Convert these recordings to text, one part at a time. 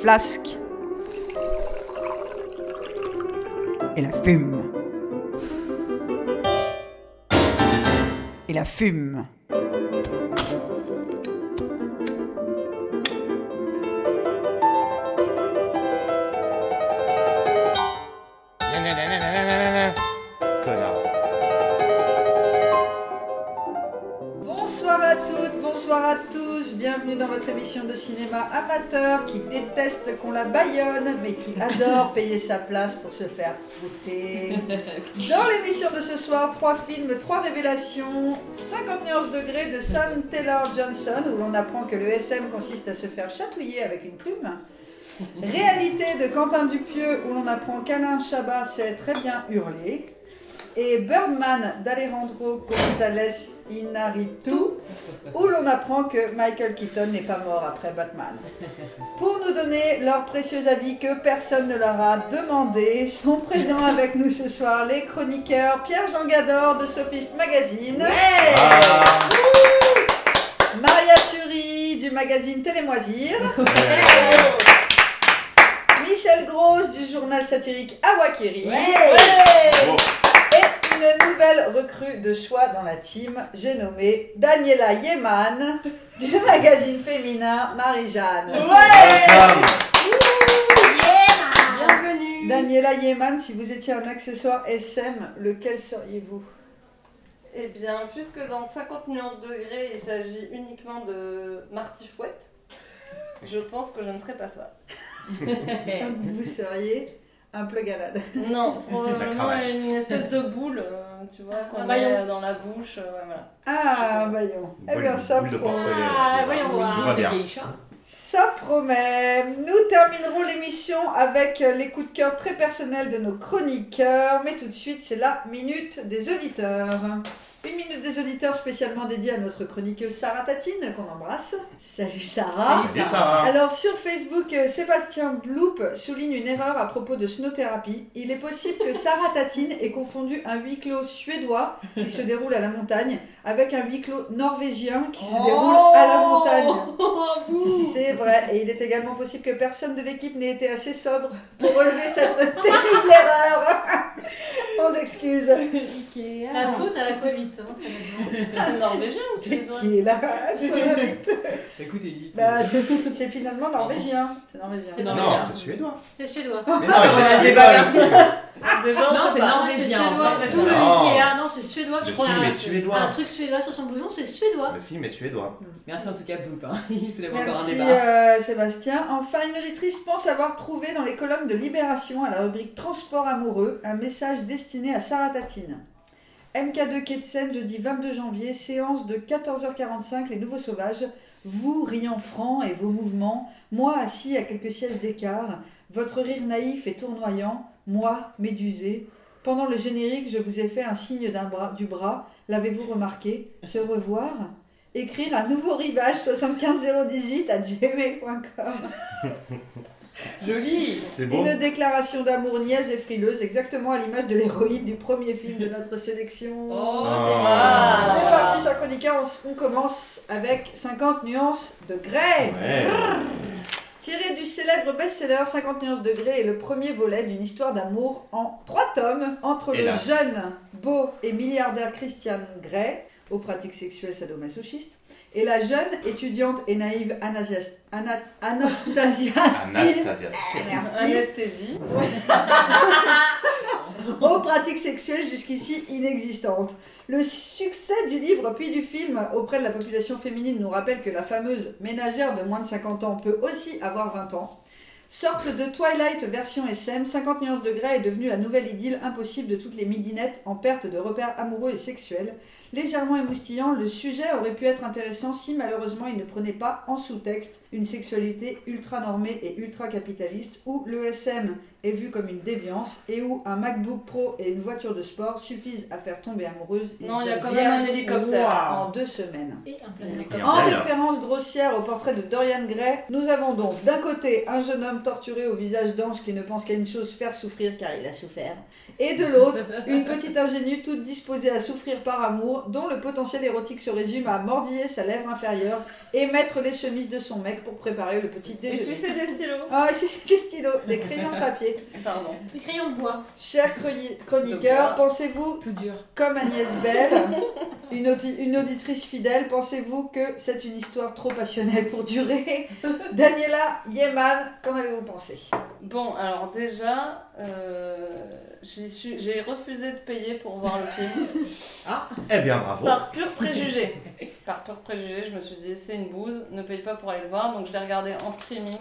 flasque. Et la fume. Et la fume. Connard. Bonsoir à toutes, bonsoir à tous, bienvenue dans votre émission de cinéma amateur qui déteste qu'on la bâillonne mais qui adore payer sa place pour se faire fouter. Dans l'émission de ce soir, 3 films, 3 révélations, 50 nuances degrés de Sam Taylor Johnson où l'on apprend que le SM consiste à se faire chatouiller avec une plume. Réalité de Quentin Dupieux où l'on apprend qu'Alain Chabat sait très bien hurler. Et Birdman d'Alejandro González Iñárritu, où l'on apprend que Michael Keaton n'est pas mort après Batman. Pour nous donner leur précieux avis que personne ne leur a demandé, sont présents avec nous ce soir les chroniqueurs Pierre-Jean Gador de Sophist Magazine, Maria Turi du magazine Télémoisir, Michel Grosse du journal satirique Awakiri, et une nouvelle recrue de choix dans la team, j'ai nommé Daniela Yeman du magazine féminin Marie-Jeanne. Bienvenue. Daniela Yeman, si vous étiez un accessoire SM, lequel seriez-vous ? Eh bien, puisque dans 50 nuances degrés, il s'agit uniquement de Marty Fouette, je pense que je ne serais pas ça. Vous seriez un plug-alade. Non, probablement une espèce de boule, tu vois, qu'on met dans la bouche, voilà. Ah, voyons. Eh bien, ça boule de promet. porcelaine. voyons voir. Tout va bien. Ça promet. Nous terminerons l'émission avec les coups de cœur très personnels de nos chroniqueurs. Mais tout de suite, c'est la minute des auditeurs. Une minute des auditeurs spécialement dédiée à notre chroniqueuse Sarah Tatine, qu'on embrasse. Salut Sarah. Salut Sarah. Alors sur Facebook, Sébastien Bloop souligne une erreur à propos de Snow-thérapie. Il est possible que Sarah Tatine ait confondu un huis clos suédois qui se déroule à la montagne avec un huis clos norvégien qui se déroule à la montagne. C'est vrai, et il est également possible que personne de l'équipe n'ait été assez sobre pour relever cette terrible erreur. On s'excuse. La faute à l'aquavite, hein, très bien. C'est norvégien ou suédois ? Qui est là? Écoutez, Bah, c'est finalement norvégien. C'est norvégien. C'est Non, norvégien. c'est suédois. C'est suédois. Mais non, on il a est débat suédois. Déjà, on Non, sait c'est pas. norvégien. C'est suédois. en fait. Tout le Non. Ikea, non, c'est suédois. Le Je crois film un- est suédois. Un truc suédois sur son blouson, c'est suédois. Le film est suédois. Merci en tout cas, Bloop. Hein. Il soulève encore un Merci débat. Sébastien. Enfin, une auditrice pense avoir trouvé dans les colonnes de Libération, à la rubrique Transport amoureux, un message destiné à Sarah Tatine. MK2 Quai de Seine, jeudi 22 janvier, séance de 14h45, Les Nouveaux Sauvages. Vous, riant franc et vos mouvements, moi assis à quelques sièges d'écart, votre rire naïf et tournoyant, moi, médusé. Pendant le générique, je vous ai fait un signe du bras, l'avez-vous remarqué ? Se revoir ? Écrire un nouveau rivage 75018@gmail.com. Joli. C'est beau. Une déclaration d'amour niaise et frileuse, exactement à l'image de l'héroïne du premier film de notre sélection. Oh, Ah. C'est parti, chers chroniqueurs, on commence avec 50 nuances de grès. Ouais. Tiré du célèbre best-seller 50 nuances de grès est le premier volet d'une histoire d'amour en 3 tomes entre Hélas. le jeune, beau et milliardaire Christian Grey, aux pratiques sexuelles sadomasochistes, et la jeune étudiante et naïve Anastasia Steele, Anastasia. merci, Anesthésie. aux pratiques sexuelles jusqu'ici inexistantes. Le succès du livre puis du film auprès de la population féminine nous rappelle que la fameuse ménagère de moins de 50 ans peut aussi avoir 20 ans. Sorte de Twilight version SM, 50 nuances de grès est devenue la nouvelle idylle impossible de toutes les midinettes en perte de repères amoureux et sexuels. Légèrement émoustillant, le sujet aurait pu être intéressant si malheureusement il ne prenait pas en sous-texte une sexualité ultra normée et ultra capitaliste où le SM est vu comme une déviance et où un MacBook Pro et une voiture de sport suffisent à faire tomber amoureuse une Non, il y a jeune quand même un vierge hélicoptère. en 2 semaines. Et un plein Et hélicoptère. un En plein. référence grossière au portrait de Dorian Gray, nous avons donc d'un côté un jeune homme torturé au visage d'ange qui ne pense qu'à une chose, faire souffrir car il a souffert. Et de l'autre, une petite ingénue toute disposée à souffrir par amour, dont le potentiel érotique se résume à mordiller sa lèvre inférieure et mettre les chemises de son mec pour préparer le petit Et déjeuner. sucer des stylos. Ah, ici c'est des stylos, des crayons de papier. Pardon. Des crayons de bois. Chers chroniqueurs, De pensez-vous, Tout dur. comme Agnès Bell, une auditrice fidèle, pensez-vous que c'est une histoire trop passionnelle pour durer? Daniela Yeman, qu'en avez-vous pensé? Bon, alors déjà, j'ai refusé de payer pour voir le film. Eh bien, bravo. Par pur préjugé. Par pur préjugé, je me suis dit, c'est une bouse, ne paye pas pour aller le voir, donc je l'ai regardé en streaming.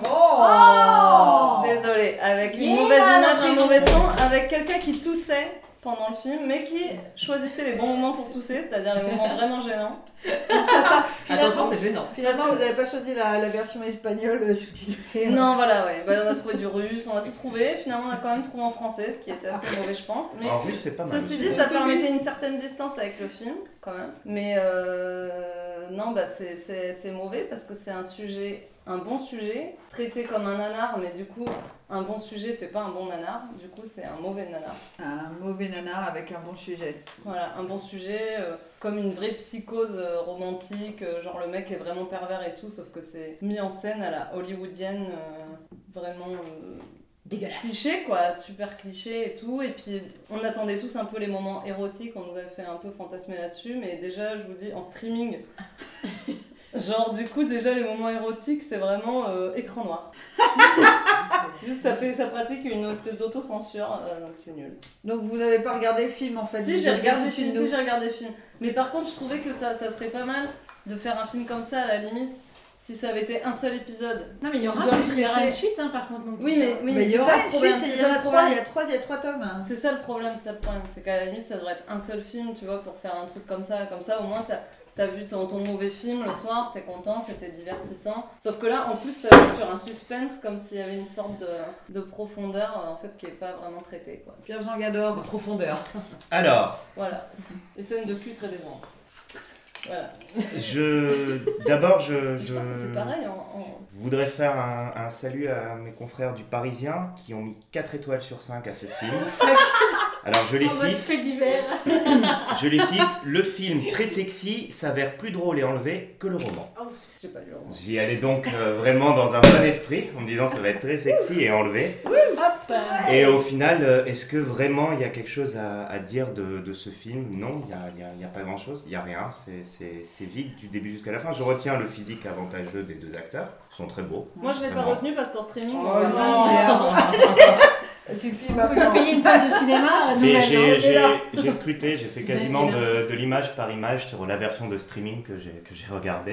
Oh Désolée, avec une Yeah, mauvaise image, la un prison. mauvais son, avec quelqu'un qui toussait pendant le film, mais qui choisissait les bons moments pour tousser, c'est-à-dire les moments vraiment gênants. Attention, c'est gênant. Finalement, Parce que- vous n'avez pas choisi la version espagnole sous-titrée. Non, voilà, ouais. Bah, on a trouvé du russe, on a tout trouvé. Finalement, on a quand même trouvé en français, ce qui était assez mauvais, je pense. Mais En plus, c'est pas mal. ceci dit, ça permettait une certaine distance avec le film, quand même. Mais non, bah, c'est mauvais parce que c'est un bon sujet, traité comme un nanar, mais du coup, un bon sujet fait pas un bon nanar. Du coup, c'est un mauvais nanar. Un mauvais nanar avec un bon sujet. Voilà, un bon sujet, comme une vraie psychose romantique, genre le mec est vraiment pervers et tout, sauf que c'est mis en scène à la hollywoodienne, vraiment Dégueulasse. cliché quoi, super cliché et tout. Et puis on attendait tous un peu les moments érotiques, on nous avait fait un peu fantasmer là-dessus, mais déjà je vous dis en streaming, genre du coup déjà les moments érotiques c'est vraiment écran noir. Juste ça pratique une espèce d'autocensure, donc c'est nul. Donc vous n'avez pas regardé le film en fait? Si vous j'ai avez regardé le foutu film, de nous. si j'ai regardé le film. Mais par contre, je trouvais que ça serait pas mal de faire un film comme ça à la limite, si ça avait été un seul épisode. Non, mais il y aura, Tu dois le il y aura traiter. une suite, hein, par contre. Donc, Oui, mais Mais il y c'est aura ça le une problème. suite, C'est il y en ça a le trois, problème. il y a trois tomes. hein. C'est ça le problème, c'est qu'à la limite ça devrait être un seul film, tu vois, pour faire un truc comme ça au moins t'as vu ton mauvais film le soir, t'es content, c'était divertissant. Sauf que là, en plus, ça joue sur un suspense, comme s'il y avait une sorte de profondeur, en fait, qui est pas vraiment traitée, quoi. Pierre-Jean Gador. En profondeur. Alors, Voilà. Des scènes de cul très décevantes. Voilà. d'abord, Je pense que c'est pareil Je voudrais faire un salut à mes confrères du Parisien qui ont mis 4 étoiles sur 5 à ce film. Alors je les En mode cite, fait divers. le film très sexy s'avère plus drôle et enlevé que le roman. J'ai pas lu le roman. J'y allais donc vraiment dans un bon esprit en me disant ça va être très sexy et enlevé. Hop. Et au final, est-ce que vraiment il y a quelque chose à dire de ce film? Non, il n'y a pas grand-chose, il n'y a rien, c'est vide du début jusqu'à la fin. Je retiens le physique avantageux des deux acteurs, ils sont très beaux. Moi, je l'ai pas Vraiment. retenu parce qu'en streaming, Oh on va non, pas- Ça suffit On peut maintenant. lui payer une place de cinéma Mais nouvelle. j'ai scruté, j'ai fait quasiment de l'image par image sur la version de streaming que j'ai regardée.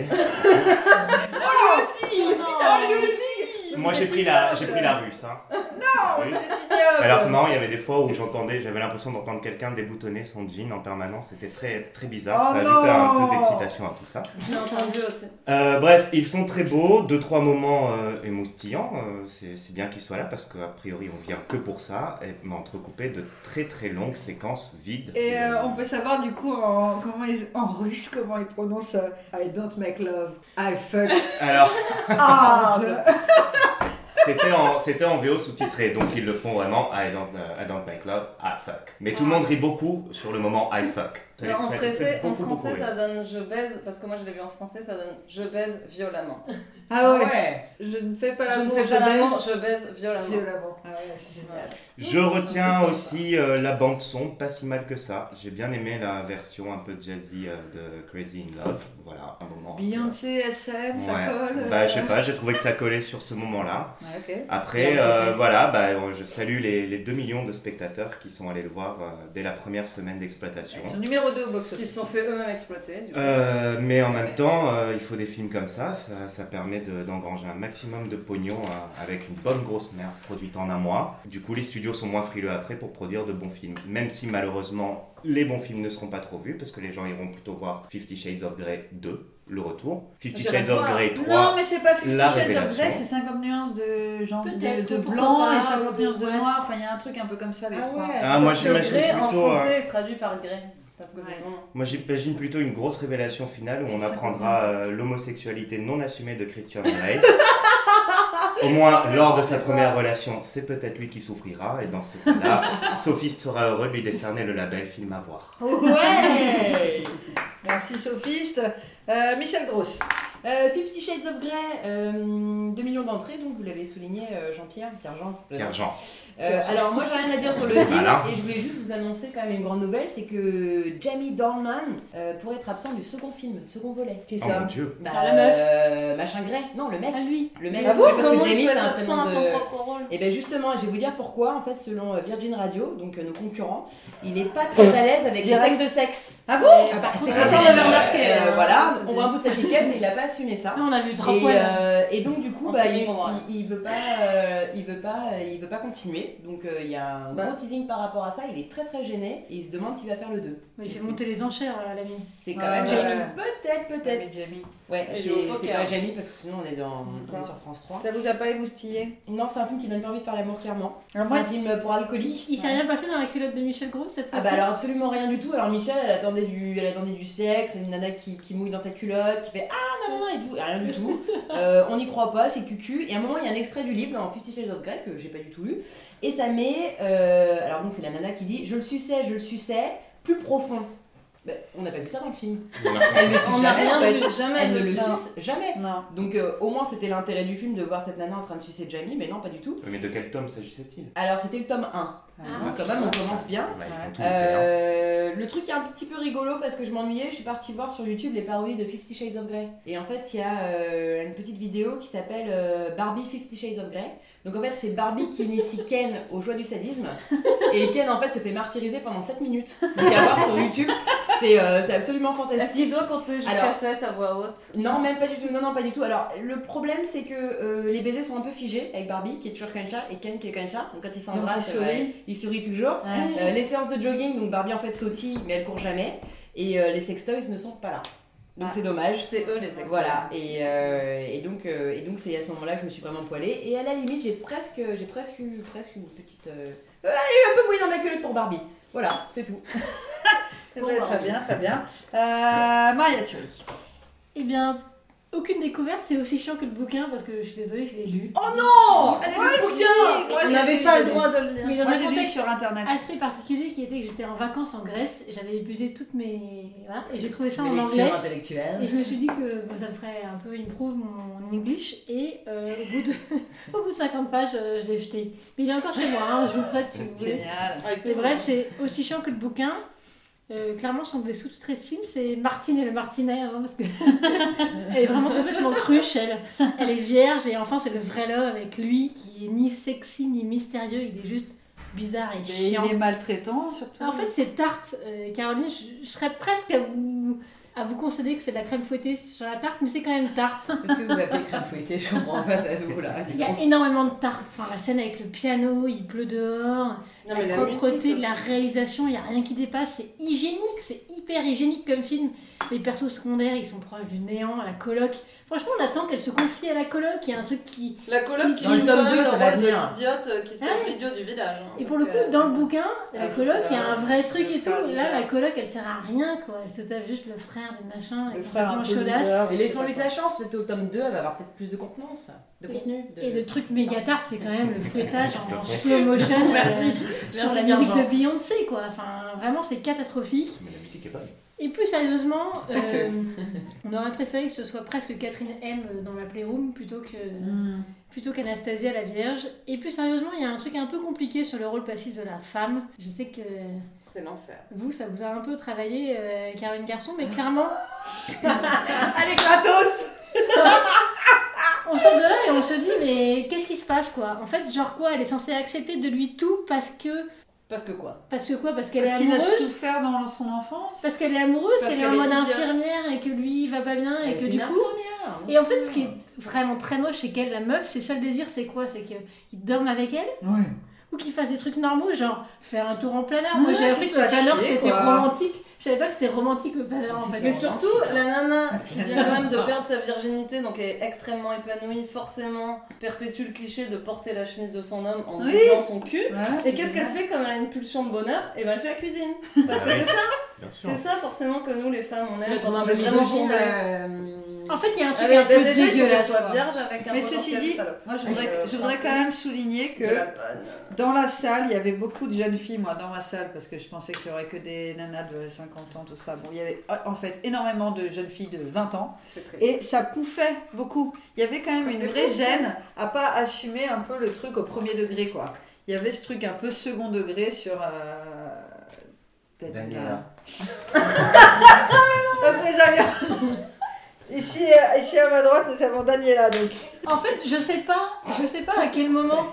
Moi j'ai pris la russe. Hein. La russe. Alors c'est marrant, il y avait des fois où j'avais l'impression d'entendre quelqu'un déboutonner son jean en permanence, c'était très, très bizarre, Oh ça ajoutait un non. peu d'excitation à tout ça. J'ai entendu aussi. Bref, ils sont très beaux, 2-3 moments émoustillants, c'est bien qu'ils soient là parce qu'a priori on vient que pour ça, mais entrecoupé de très très longues séquences vides. Et on peut savoir du coup en russe comment ils prononcent I don't make love, I fuck Alors, hard. c'était en VO sous-titré, donc ils le font vraiment I don't make love, I fuck. Mais tout le monde rit beaucoup sur le moment I fuck. Alors, en Ça français, fait beaucoup ça rire. donne je baise, parce que moi je l'ai vu en français, ça donne je baise violemment. Ah ouais. Ouais. Je ne fais pas Je ne l'amour, fais pas l'amour, baise je baise violemment. violemment. Ah ouais, c'est génial. Je retiens aussi la bande son, pas si mal que ça. J'ai bien aimé la version un peu jazzy de Crazy in Love. Voilà, un moment. Beyoncé, SM, ça Ouais. colle. Bah je sais pas, j'ai trouvé que ça collait sur ce moment-là. Ouais, ok. Après, Beyoncé Face. voilà, bah, je salue les 2 millions de spectateurs qui sont allés le voir dès la première semaine d'exploitation. Ils sont numéro 2 au Qui box-office. se sont fait eux-mêmes exploiter. Du coup. Mais en même temps, il faut des films comme ça permet d'engranger un maximum de pognon avec une bonne grosse merde produite en un mois. Du coup, les studios sont moins frileux après pour produire de bons films, même si malheureusement les bons films ne seront pas trop vus parce que les gens iront plutôt voir 50 Shades of Grey 2 le retour. Fifty J'irais Shades of voir. Grey 3. Non, mais c'est pas Fifty la Shades of révélation. Grey, c'est 50 nuances de, genre, Peut-être, de pourquoi blanc pas, et 50 de nuances de boîte. noir. Enfin, il y a un truc un peu comme ça, les trois. Ah, moi Sauf que j'imagine Grey en plutôt. français est traduit par Grey. Parce que Ouais. c'est son nom. Moi j'imagine plutôt une grosse révélation finale où on C'est ça apprendra l'homosexualité non assumée de Christian Grey. Au moins lors de sa première relation, c'est peut-être lui qui souffrira et dans ce cas-là, Sophiste sera heureux de lui décerner le label film à voir. Ouais. Merci, Sophiste. Michel Gross. 50 Shades of Grey, 2 millions d'entrées, donc vous l'avez souligné, Pierre-Jean. Pierre-Jean. Alors moi j'ai rien à dire sur le film Voilà. et je voulais juste vous annoncer quand même une grande nouvelle, c'est que Jamie Dornan pourrait être absent du second film, second volet. Qui Oh ça mon dieu. Bah, Genre la meuf. Machin Grey, non le mec. À lui. Le mec, Ah bon, ouais, parce comment que Jamie il peut c'est être un absent à prénom son de... propre rôle? Et bien justement, je vais vous dire pourquoi, en fait selon Virgin Radio, donc nos concurrents, il est pas très à l'aise avec les Direct. actes de sexe. Ah bon Ah bah, c'est contre, comme ça, on l'avait remarqué, hein, voilà, ça, c'était- on voit un bout de sa piquette et il a pas assumé ça. Ah, on a vu 3 Et, poils. et donc du coup En bah, streaming, on voit rien. il veut pas continuer, donc il y a un Bah. gros teasing par rapport à ça, il est très très gêné et il se demande s'il va faire le 2. Il fait monter les enchères, l'ami. C'est quand Ouais, même ouais, Jamie. ouais. Peut-être. Jamie. Ouais, Et c'est joue au c'est poker. pas Jamie parce que sinon on est sur France 3. Ça vous a pas émoustillé? Non, c'est un film qui donne pas envie de faire l'amour clairement. Alors C'est moi, un film pour alcooliques. Il s'est rien passé dans la culotte de Michel Gros cette Ah fois-ci? bah alors absolument rien du tout. Alors Michel, elle attendait du sexe, une nana qui mouille dans sa culotte, qui fait ah non et tout, et rien du tout. On n'y croit pas, c'est cucu. Et à un moment il y a un extrait du livre dans 50 Shades of Grey que j'ai pas du tout lu, et ça met alors donc c'est la nana qui dit je le suçais, plus profond. Bah, on n'a pas vu ça dans le film. Elle le suce On n'a jamais, en rien fait. vu, jamais Elle ne de le ça. suce jamais. non. Donc au moins c'était l'intérêt du film de voir cette nana en train de sucer Jamie, mais non pas du tout. Mais de quel tome s'agissait-il? Alors c'était le tome 1. Ah, Donc quand même on commence bien. Bah, ils sont tous loupés, Le truc est un petit peu rigolo parce que je m'ennuyais, je suis partie voir sur YouTube les parodies de 50 Shades of Grey. Et en fait, il y a une petite vidéo qui s'appelle Barbie 50 Shades of Grey. Donc en fait, c'est Barbie qui initie Ken aux joies du sadisme. Et Ken en fait se fait martyriser pendant 7 minutes. Donc à voir sur YouTube, c'est absolument Est-ce qu'il fantastique. doit compter jusqu'à Alors- 7 à voix haute? Non, même pas du tout. Non, pas du tout. Alors, le problème, c'est que les baisers sont un peu figés avec Barbie, qui est toujours comme ça, et Ken qui est comme ça. Donc, quand ils s'embrassent, Donc, il sourit. il sourit toujours. Ouais. Les séances de jogging, donc Barbie en fait sautille, mais elle court jamais. Et les sextoys ne sont pas là. Donc, Ah. c'est dommage. C'est eux les sexes. Voilà, et donc c'est à ce moment-là que je me suis vraiment poilée. Et à la limite, j'ai presque eu une petite. un peu mouillé dans ma culotte pour Barbie. Voilà, c'est tout. C'est vrai, très bien, très bien. Maria Thury. Eh bien, aucune découverte, c'est aussi chiant que le bouquin parce que je suis désolée, je l'ai lu. Oh Elle est Moi le aussi. bouquin. Moi, On j'ai n'avait lu, pas j'ai le lu. droit de le lire. Mais dans Moi, un j'ai lu contexte sur internet. assez particulier qui était que j'étais en vacances en Grèce, j'avais épuisé toutes mes. Voilà, et j'ai trouvé ça en Mes anglais. lectures intellectuelles. Et je me suis dit que ça me ferait un peu improve mon English et au bout de 50 pages, je l'ai jeté. Mais il est encore chez moi, hein, je vous le prête si vous voulez. Génial. Mais bref, c'est aussi chiant que le bouquin. Clairement, si on devait sous-titrer ce film, c'est Martine et le Martinet, hein, parce que elle est vraiment complètement cruche, elle est vierge, et enfin, c'est le vrai love avec lui qui est ni sexy ni mystérieux, il est juste bizarre et Mais chiant. il est maltraitant, surtout. En fait, c'est tarte, Caroline, je serais presque à vous concéder que c'est de la crème fouettée sur la tarte, mais c'est quand même tarte. Qu'est-ce que vous appelez crème fouettée? Je comprends pas ça vous là. Il y a énormément de tarte. Enfin, la scène avec le piano, il pleut dehors, Non, mais la la propreté musique de la aussi. réalisation, il n'y a rien qui dépasse. C'est hygiénique, c'est hyper hygiénique comme film. Les persos secondaires, ils sont proches du néant, à la coloc. Franchement, on attend qu'elle se confie à la coloc. Il y a un truc qui. La coloc qui Dans le joue tome quand même 2, ça le va rôle de venir. l'idiote qui se tape Ouais. l'idiot du village. hein, Et parce pour le que- coup, dans le bouquin, la Ah, coloc, il y a un vrai le truc et tout. frère Là, loser. la coloc, elle sert à rien, quoi. Elle se tape juste le frère de machin. Le avec frère un peu chaudasse. loser, Mais je sais laissons-lui pas sa chance, peut-être au tome 2, elle va avoir peut-être plus de contenance, de Oui. contenu. de- Et le truc méga tarte, c'est quand même le fouettage De en fond. slow motion Merci. sur la Merci, musique de Vincent. Beyoncé, quoi. Enfin, vraiment, c'est catastrophique. Mais la musique est bonne. Et plus sérieusement, Pas que. on aurait préféré que ce soit presque Catherine M dans la Playroom plutôt qu'Anastasia la Vierge. Et plus sérieusement, il y a un truc un peu compliqué sur le rôle passif de la femme. Je sais que C'est l'enfer. vous, ça vous a un peu travaillé, Caroline Garçon, mais clairement, Allez, gratos. on sort de là et on se dit, mais qu'est-ce qui se passe, quoi? En fait, genre quoi, elle est censée accepter de lui tout parce que Parce que quoi? Parce que quoi? Parce qu'elle est Parce qu'il a amoureuse? souffert dans son enfance. Parce qu'elle est amoureuse, Parce qu'elle est en qu'elle est mode idiote. infirmière et que lui il va pas bien et Elle, que c'est du une coup. infirmière. Et en fait, ce qui est vraiment très moche, c'est qu'elle, la meuf, ses seuls désirs, c'est quoi? C'est qu'il dorme avec elle. Ouais. ou qu'ils fassent des trucs normaux, genre faire un tour en planeur. Ouais, Moi j'ai appris qu'ils que le se fassent planeur chier, c'était quoi. romantique. Je savais pas que c'était romantique le planeur en fait. Mais surtout, la nana qui vient quand même de perdre sa virginité, donc est extrêmement épanouie, forcément perpétue le cliché de porter la chemise de son homme en Oui. bougeant son cul. Voilà, Et c'est qu'est-ce qu'elle génial. fait comme elle a une pulsion de bonheur? Et ben elle fait la cuisine. Parce que Ah oui. c'est ça, Bien sûr. c'est ça forcément que nous les femmes on aime Le quand tournant on de est vraiment misogyne. comblées. En fait il y a un Ah truc oui, un peu déjà il faut qu'elle dégueulasse. soit quoi. vierge avec un Mais ceci potentiel dit, salope. moi je Avec, voudrais principe quand même souligner de la que bonne. dans la salle, il y avait beaucoup de jeunes filles, moi, dans ma salle, parce que je pensais qu'il y aurait que des nanas de 50 ans, tout ça. Bon, il y avait en fait énormément de jeunes filles de 20 ans, C'est triste. et ça pouffait beaucoup. Il y avait quand même une vraie gêne à pas assumer un peu le truc au premier degré, quoi. Il y avait ce truc un peu second degré sur... Daniela. Donc déjà bien. Ici à ma droite, nous avons Daniela, donc. En fait je sais pas à quel moment.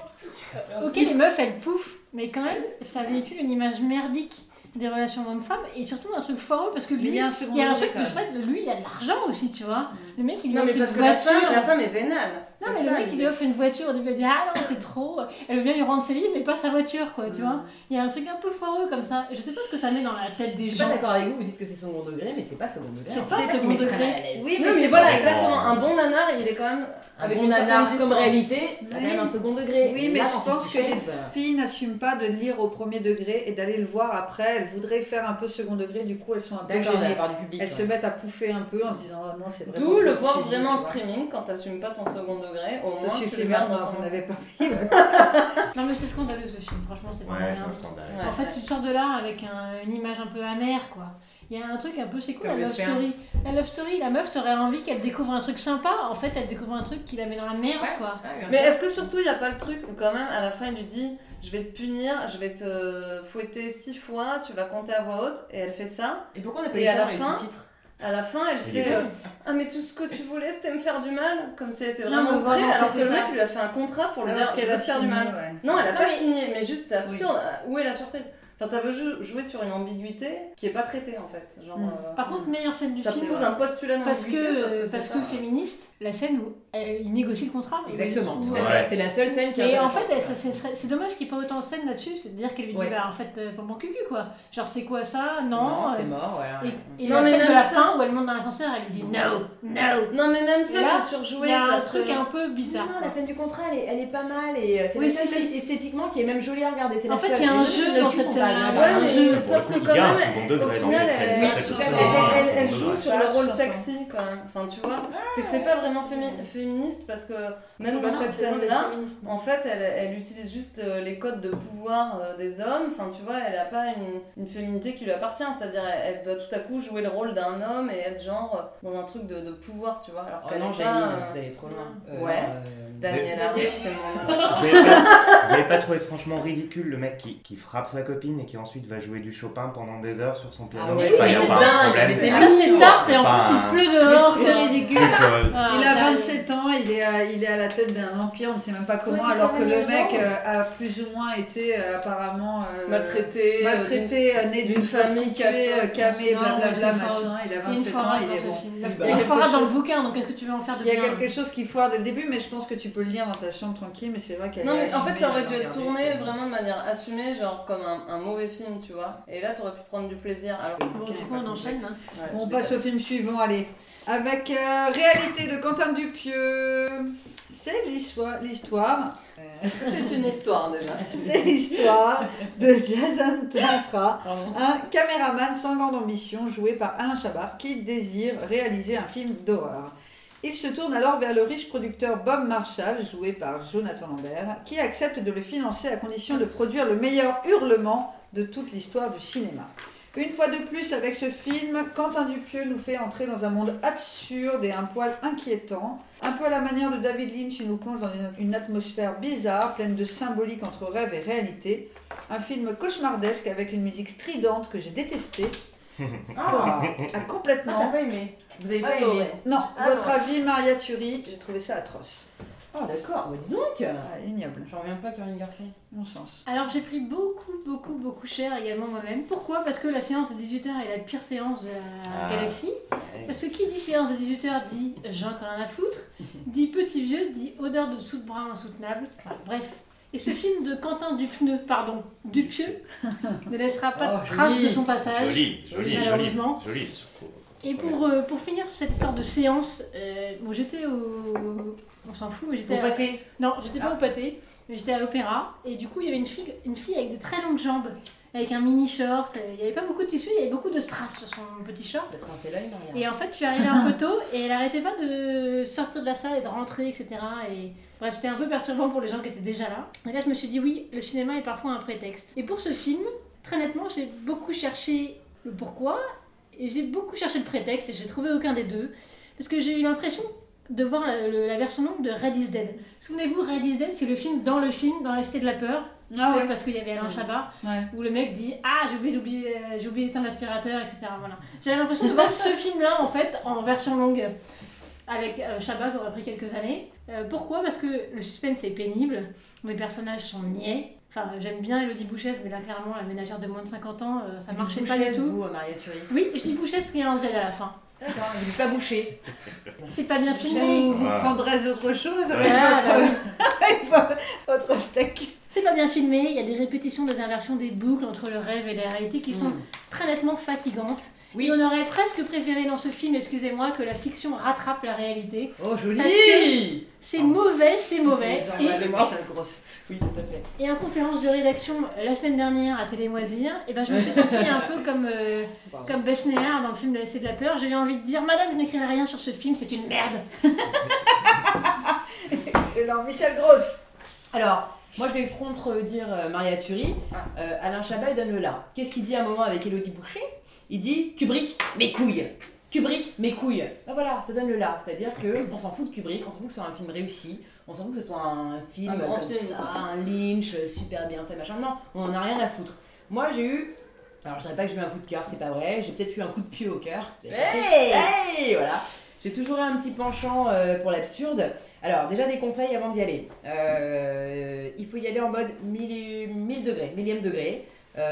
Ok les meufs elles pouffent, mais quand même ça véhicule une image merdique des relations hommes-femmes et surtout un truc foireux parce que Mais lui, il y a un second il y a un degré, truc de quand même. chouette, lui il a de l'argent aussi tu vois. Le mec il lui Non offre mais parce une que la voiture. femme est vénale. Non C'est mais ça, le mec il l'idée. lui offre une voiture, au début elle dit ah non c'est trop, elle veut bien lui rendre ses livres mais pas sa voiture quoi tu vois. Il y a un truc un peu foireux comme ça, je sais pas ce que ça met dans la tête Je des suis gens. pas d'accord avec vous, vous dites que c'est second degré, mais c'est pas second degré. C'est hein. pas ça second qui met très degré. à l'aise. Oui, mais mais c'est voilà, pas- exactement. Un bon nanar, il est quand même avec Bon une certaine nanar comme distance. réalité, t'as quand même un second degré. Oui, Et mais là, je dans pense que 50 les Shades, filles n'assument pas de lire au premier degré et d'aller le voir après. Elles voudraient faire un peu second degré, du coup elles sont un peu d'accord, de la gênées. part du public. Elles ouais. se mettent à pouffer un peu en se disant oh non, c'est vraiment. D'où le trop voir cheesy, vraiment en tu vois. streaming quand t'assumes pas ton second degré. Au moins, Ça tu suffit le gardes maintenant, dans ton. vous n'avez pas pris. Non mais c'est scandaleux ce film, franchement c'est Ouais, vraiment c'est un merdique. scandale. Ouais. En fait, tu sors de là avec une image un peu amère, quoi. Il y a un truc un peu, c'est quoi Comme la le love sperme. story? La love story, la meuf, t'aurais envie qu'elle découvre un truc sympa. En fait, elle découvre un truc qui la met dans la merde, Ouais. quoi. Ouais, bien Mais sûr. est-ce que surtout il n'y a pas le truc où quand même à la fin il lui dit je vais te punir, je vais te fouetter 6 fois, tu vas compter à voix haute et elle fait ça. Et pourquoi on n'a pas Et eu à ça la dans les fin, sous-titres? À la fin elle Il est fait bon. ah mais tout ce que tu voulais c'était me faire du mal, comme si elle était Non, vraiment mais outrée vraiment, alors que c'était le mec pas- lui a fait un contrat pour lui Alors dire je qu'elle vais a te faire du signé, mal. ouais. Non elle a Non, pas mais- signé mais juste c'est absurde. Où est la surprise? Enfin ça veut jouer sur une ambiguïté qui est pas traitée en fait. Genre, Par contre, meilleure scène du ça film. pose un postulat Parce d'ambiguïté. sauf que, c'est parce pas- que féministe, la scène où il négocie le contrat. Exactement, Où- tout à Ouais. fait. C'est la seule scène qui est Et en intéressante. fait, c'est dommage qu'il n'y ait pas autant de scènes là-dessus, c'est-à-dire qu'elle lui dit, Ouais. bah en fait, pas mon cucu quoi. Genre, c'est quoi ça? Non, Non. c'est mort, voilà. Et Non, la mais scène de même la ça- fin où elle monte dans l'ascenseur, elle lui dit no, no. Non mais même ça Et là, c'est Il surjoué y a un parce truc que... un peu bizarre. Non, quoi. la scène du contrat, elle est pas mal et c'est Oui, la si, seule si. esthétiquement qui est même jolie à regarder. C'est En la fait, seule. il y a Les un autres jeu scènes de dans cul cette sont scène-là. pas Ouais, Ouais, agréables. mais Pour sauf le que coup, quand il y a un même, second degré au dans final, cette scène, elle, ça, oui, peut-être tout que à c'est fait. vraiment un elle second joue degré. sur Pas le rôle sur ça. sexy quand même. Enfin, tu vois, c'est que c'est pas vraiment féministe parce que même Bah dans non, cette c'est loin d'être scène-là, féministe. en fait, elle utilise juste les codes de pouvoir des hommes. Enfin, tu vois, elle a pas une féminité qui lui appartient. C'est-à-dire, elle doit tout à coup jouer le rôle d'un homme et être genre dans un truc de pouvoir, tu vois. Alors Oh qu'elle non, est Janine, pas, vous allez trop loin. Ouais. non, Daniela, c'est mon Vous avez pas trouvé franchement ridicule le mec qui frappe sa copine et qui ensuite va jouer du Chopin pendant des heures sur son piano? Ah ouais, Enfin, mais y a c'est pas un dingue, problème. mais c'est Ça, c'est tarte et en Pas plus, un- il pleut dehors. C'est ridicule. Ah, Il a ça- 27 ans, il est à la tête d'un empire, on ne sait même pas comment, Ouais, alors ça que va, le les mec gens. a plus ou moins été apparemment maltraité, né d'une famille prostituée, casseuse, camée, non, ouais, blablabla, c'est faux. machin, il a Il y a une 27 ans, forade il dans est ce bon. film. Il y a Il y a une quelque forade dans le chose- bouquin, donc qu'est-ce que tu veux en faire de Il y a bien? quelque chose qui foire dès le début, mais je pense que tu peux le lire dans ta chambre tranquille, mais c'est vrai qu'elle Non est mais en fait assumée, ça aurait dû alors, être regardez, tourné c'est- vraiment de manière assumée, genre comme un mauvais film, tu vois. Et là t'aurais pu prendre du plaisir. Alors que le Bon, bouquin du est coup, pas on enchaîne. complexe. Hein. Ouais, On je passe au film suivant, allez. Avec Réalité de Quentin Dupieux. C'est l'histoire. Est-ce que c'est une histoire déjà? C'est l'histoire de Jason Tantra, un caméraman sans grande ambition joué par Alain Chabat qui désire réaliser un film d'horreur. Il se tourne alors vers le riche producteur Bob Marshall, joué par Jonathan Lambert, qui accepte de le financer à condition de produire le meilleur hurlement de toute l'histoire du cinéma. Une fois de plus, avec ce film, Quentin Dupieux nous fait entrer dans un monde absurde et un poil inquiétant. Un peu à la manière de David Lynch, il nous plonge dans une atmosphère bizarre, pleine de symbolique entre rêve et réalité. Un film cauchemardesque avec une musique stridente que j'ai détestée. Ah, Complètement. t'as pas aimé. Vous avez pas Adoré. aimé. Non, Ah votre non. avis, Maria Thury, j'ai trouvé ça atroce. Ah d'accord, bah dis donc. Ah, ignoble, J'en reviens pas, Caroline Garçon. mon sens. Alors j'ai pris beaucoup cher également moi-même. Pourquoi? Parce que la séance de 18h est la pire séance de la Ah. galaxie. Parce que qui dit séance de 18h dit Jean quand rien à foutre, dit petit vieux, dit odeur de soude brun insoutenable. Enfin, bref, Et ce film de Quentin Dupieux, ne laissera pas de Oh, trace joli. de son passage. Joli, malheureusement. joli, surtout. Et pour finir sur cette histoire de séance, bon, j'étais au... On s'en fout, mais j'étais... Au pâté. Non, j'étais pas au pâté, mais j'étais à l'opéra. Et du coup, il y avait une fille avec des très longues jambes, avec un mini short. Il n'y avait pas beaucoup de tissu, il y avait beaucoup de strass sur son petit short. Peut-être un l'œil, Maria. Et en fait, je suis arrivée un peu tôt et elle arrêtait pas de sortir de la salle et de rentrer, etc. Et bref, c'était un peu perturbant pour les gens qui étaient déjà là. Et là, je me suis dit, oui, le cinéma est parfois un prétexte. Et pour ce film, très nettement, j'ai beaucoup cherché le pourquoi et j'ai beaucoup cherché le prétexte et j'ai trouvé aucun des deux. Parce que j'ai eu l'impression de voir la version longue de Red is Dead. Souvenez-vous, Red is Dead, c'est le film, dans la Cité de la Peur. Ah Peut-être ouais. parce qu'il y avait Alain Chabat, Ouais. où le mec dit ah j'ai oublié d'éteindre l'aspirateur, etc. Voilà. J'avais l'impression de voir ce film-là en fait en version longue avec Chabat qui aurait pris quelques années. Pourquoi ? Parce que le suspense est pénible, les personnages sont niais. Enfin, j'aime bien Élodie Bouchesse, mais là clairement la ménagère de moins de 50 ans, ça marchait pas du tout. Vous, Maria Thury. Oui, je dis Bouchesse parce qu'il y a un Z à la fin. D'accord, il n'est pas bouché. C'est pas bien filmé. Vous Ah. prendrez autre chose avec Ah, bah votre steak. C'est pas bien filmé, il y a des répétitions, des inversions, des boucles entre le rêve et la réalité qui sont très nettement fatigantes. Oui. Et on aurait presque préféré dans ce film, excusez-moi, que la fiction rattrape la réalité. Oh, joli. Parce que c'est mauvais. Michel Grosse. Oui, tout à fait. Et en conférence de rédaction la semaine dernière à Télémoisir, et ben je me suis sentie un peu comme Besnéard dans le film de la Cité de la Peur. J'ai eu envie de dire madame, je n'écrirai rien sur ce film, c'est une merde. Excellent. Michel Grosse. Alors, moi je vais contredire Maria Thury. Alain Chabat, il donne le là. Qu'est-ce qu'il dit à un moment avec Élodie Boucher ? Il dit Kubrick, mes couilles. Kubrick, mes couilles. Ben voilà, ça donne le là. C'est-à-dire qu'on s'en fout de Kubrick, on s'en fout que ce soit un film réussi, on s'en fout que ce soit un film Un grand comme film, ça, quoi. un Lynch, super bien fait, machin. Non, on en a rien à foutre. Moi j'ai eu. Alors je dirais pas que j'ai eu un coup de cœur, c'est pas vrai. J'ai peut-être eu un coup de pied au cœur. Hey, voilà. J'ai toujours eu un petit penchant pour l'absurde. Alors, déjà des conseils avant d'y aller. Il faut y aller en mode millième degré.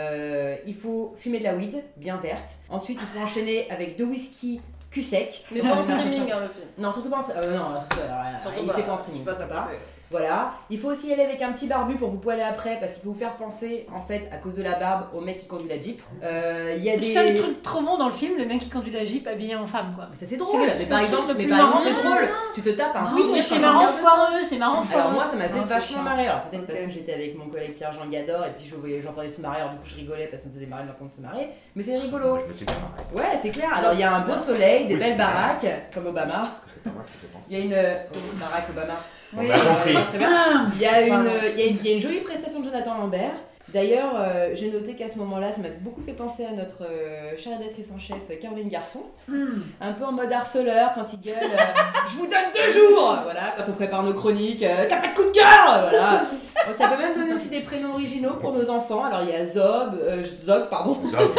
Il faut fumer de la weed, bien verte. Ensuite, il faut enchaîner avec 2 whisky cul sec. Mais pas en streaming, hein, le film. Non, surtout pas en Surtout il pas, était pas en streaming, pas ça ça. pas. Voilà. Il faut aussi y aller avec un petit barbu pour vous poêler après, parce qu'il peut vous faire penser, en fait, à cause de la barbe, au mec qui conduit la Jeep. Il y a Le des... seul truc trop bon dans le film, le mec qui conduit la Jeep habillé en femme quoi. Mais ça c'est drôle, C'est mais le par truc exemple, le mais plus par exemple, marrant. c'est drôle. Tu te tapes un Oui, coup, mais sur c'est un marrant regard de foireux, c'est marrant foireux. Alors moi ça m'a fait Non, c'est vachement chiant. marrer, alors peut-être parce Ok. que j'étais avec mon collègue Pierre-Jean Gador et puis j'entendais se marrer, alors du coup je rigolais parce que ça me faisait marrer de l'entendre se marrer, mais c'est rigolo. Je me suis bien marré. Ouais c'est clair, alors il y a un beau soleil, des belles baraques, comme Obama, C'est pas moi qui te pense. il y a une... Barack Obama. On a compris. Très bien. Il y a une jolie prestation de Jonathan Lambert. D'ailleurs, j'ai noté qu'à ce moment-là, ça m'a beaucoup fait penser à notre chère rédactrice en chef, Caroline Garçon. Un peu en mode harceleur quand il gueule je vous donne 2 jours. Voilà, quand on prépare nos chroniques, t'as pas de coup de cœur. Voilà. Bon, ça peut même donner aussi des prénoms originaux pour nos enfants. Alors il y a Zog, pardon. Zog.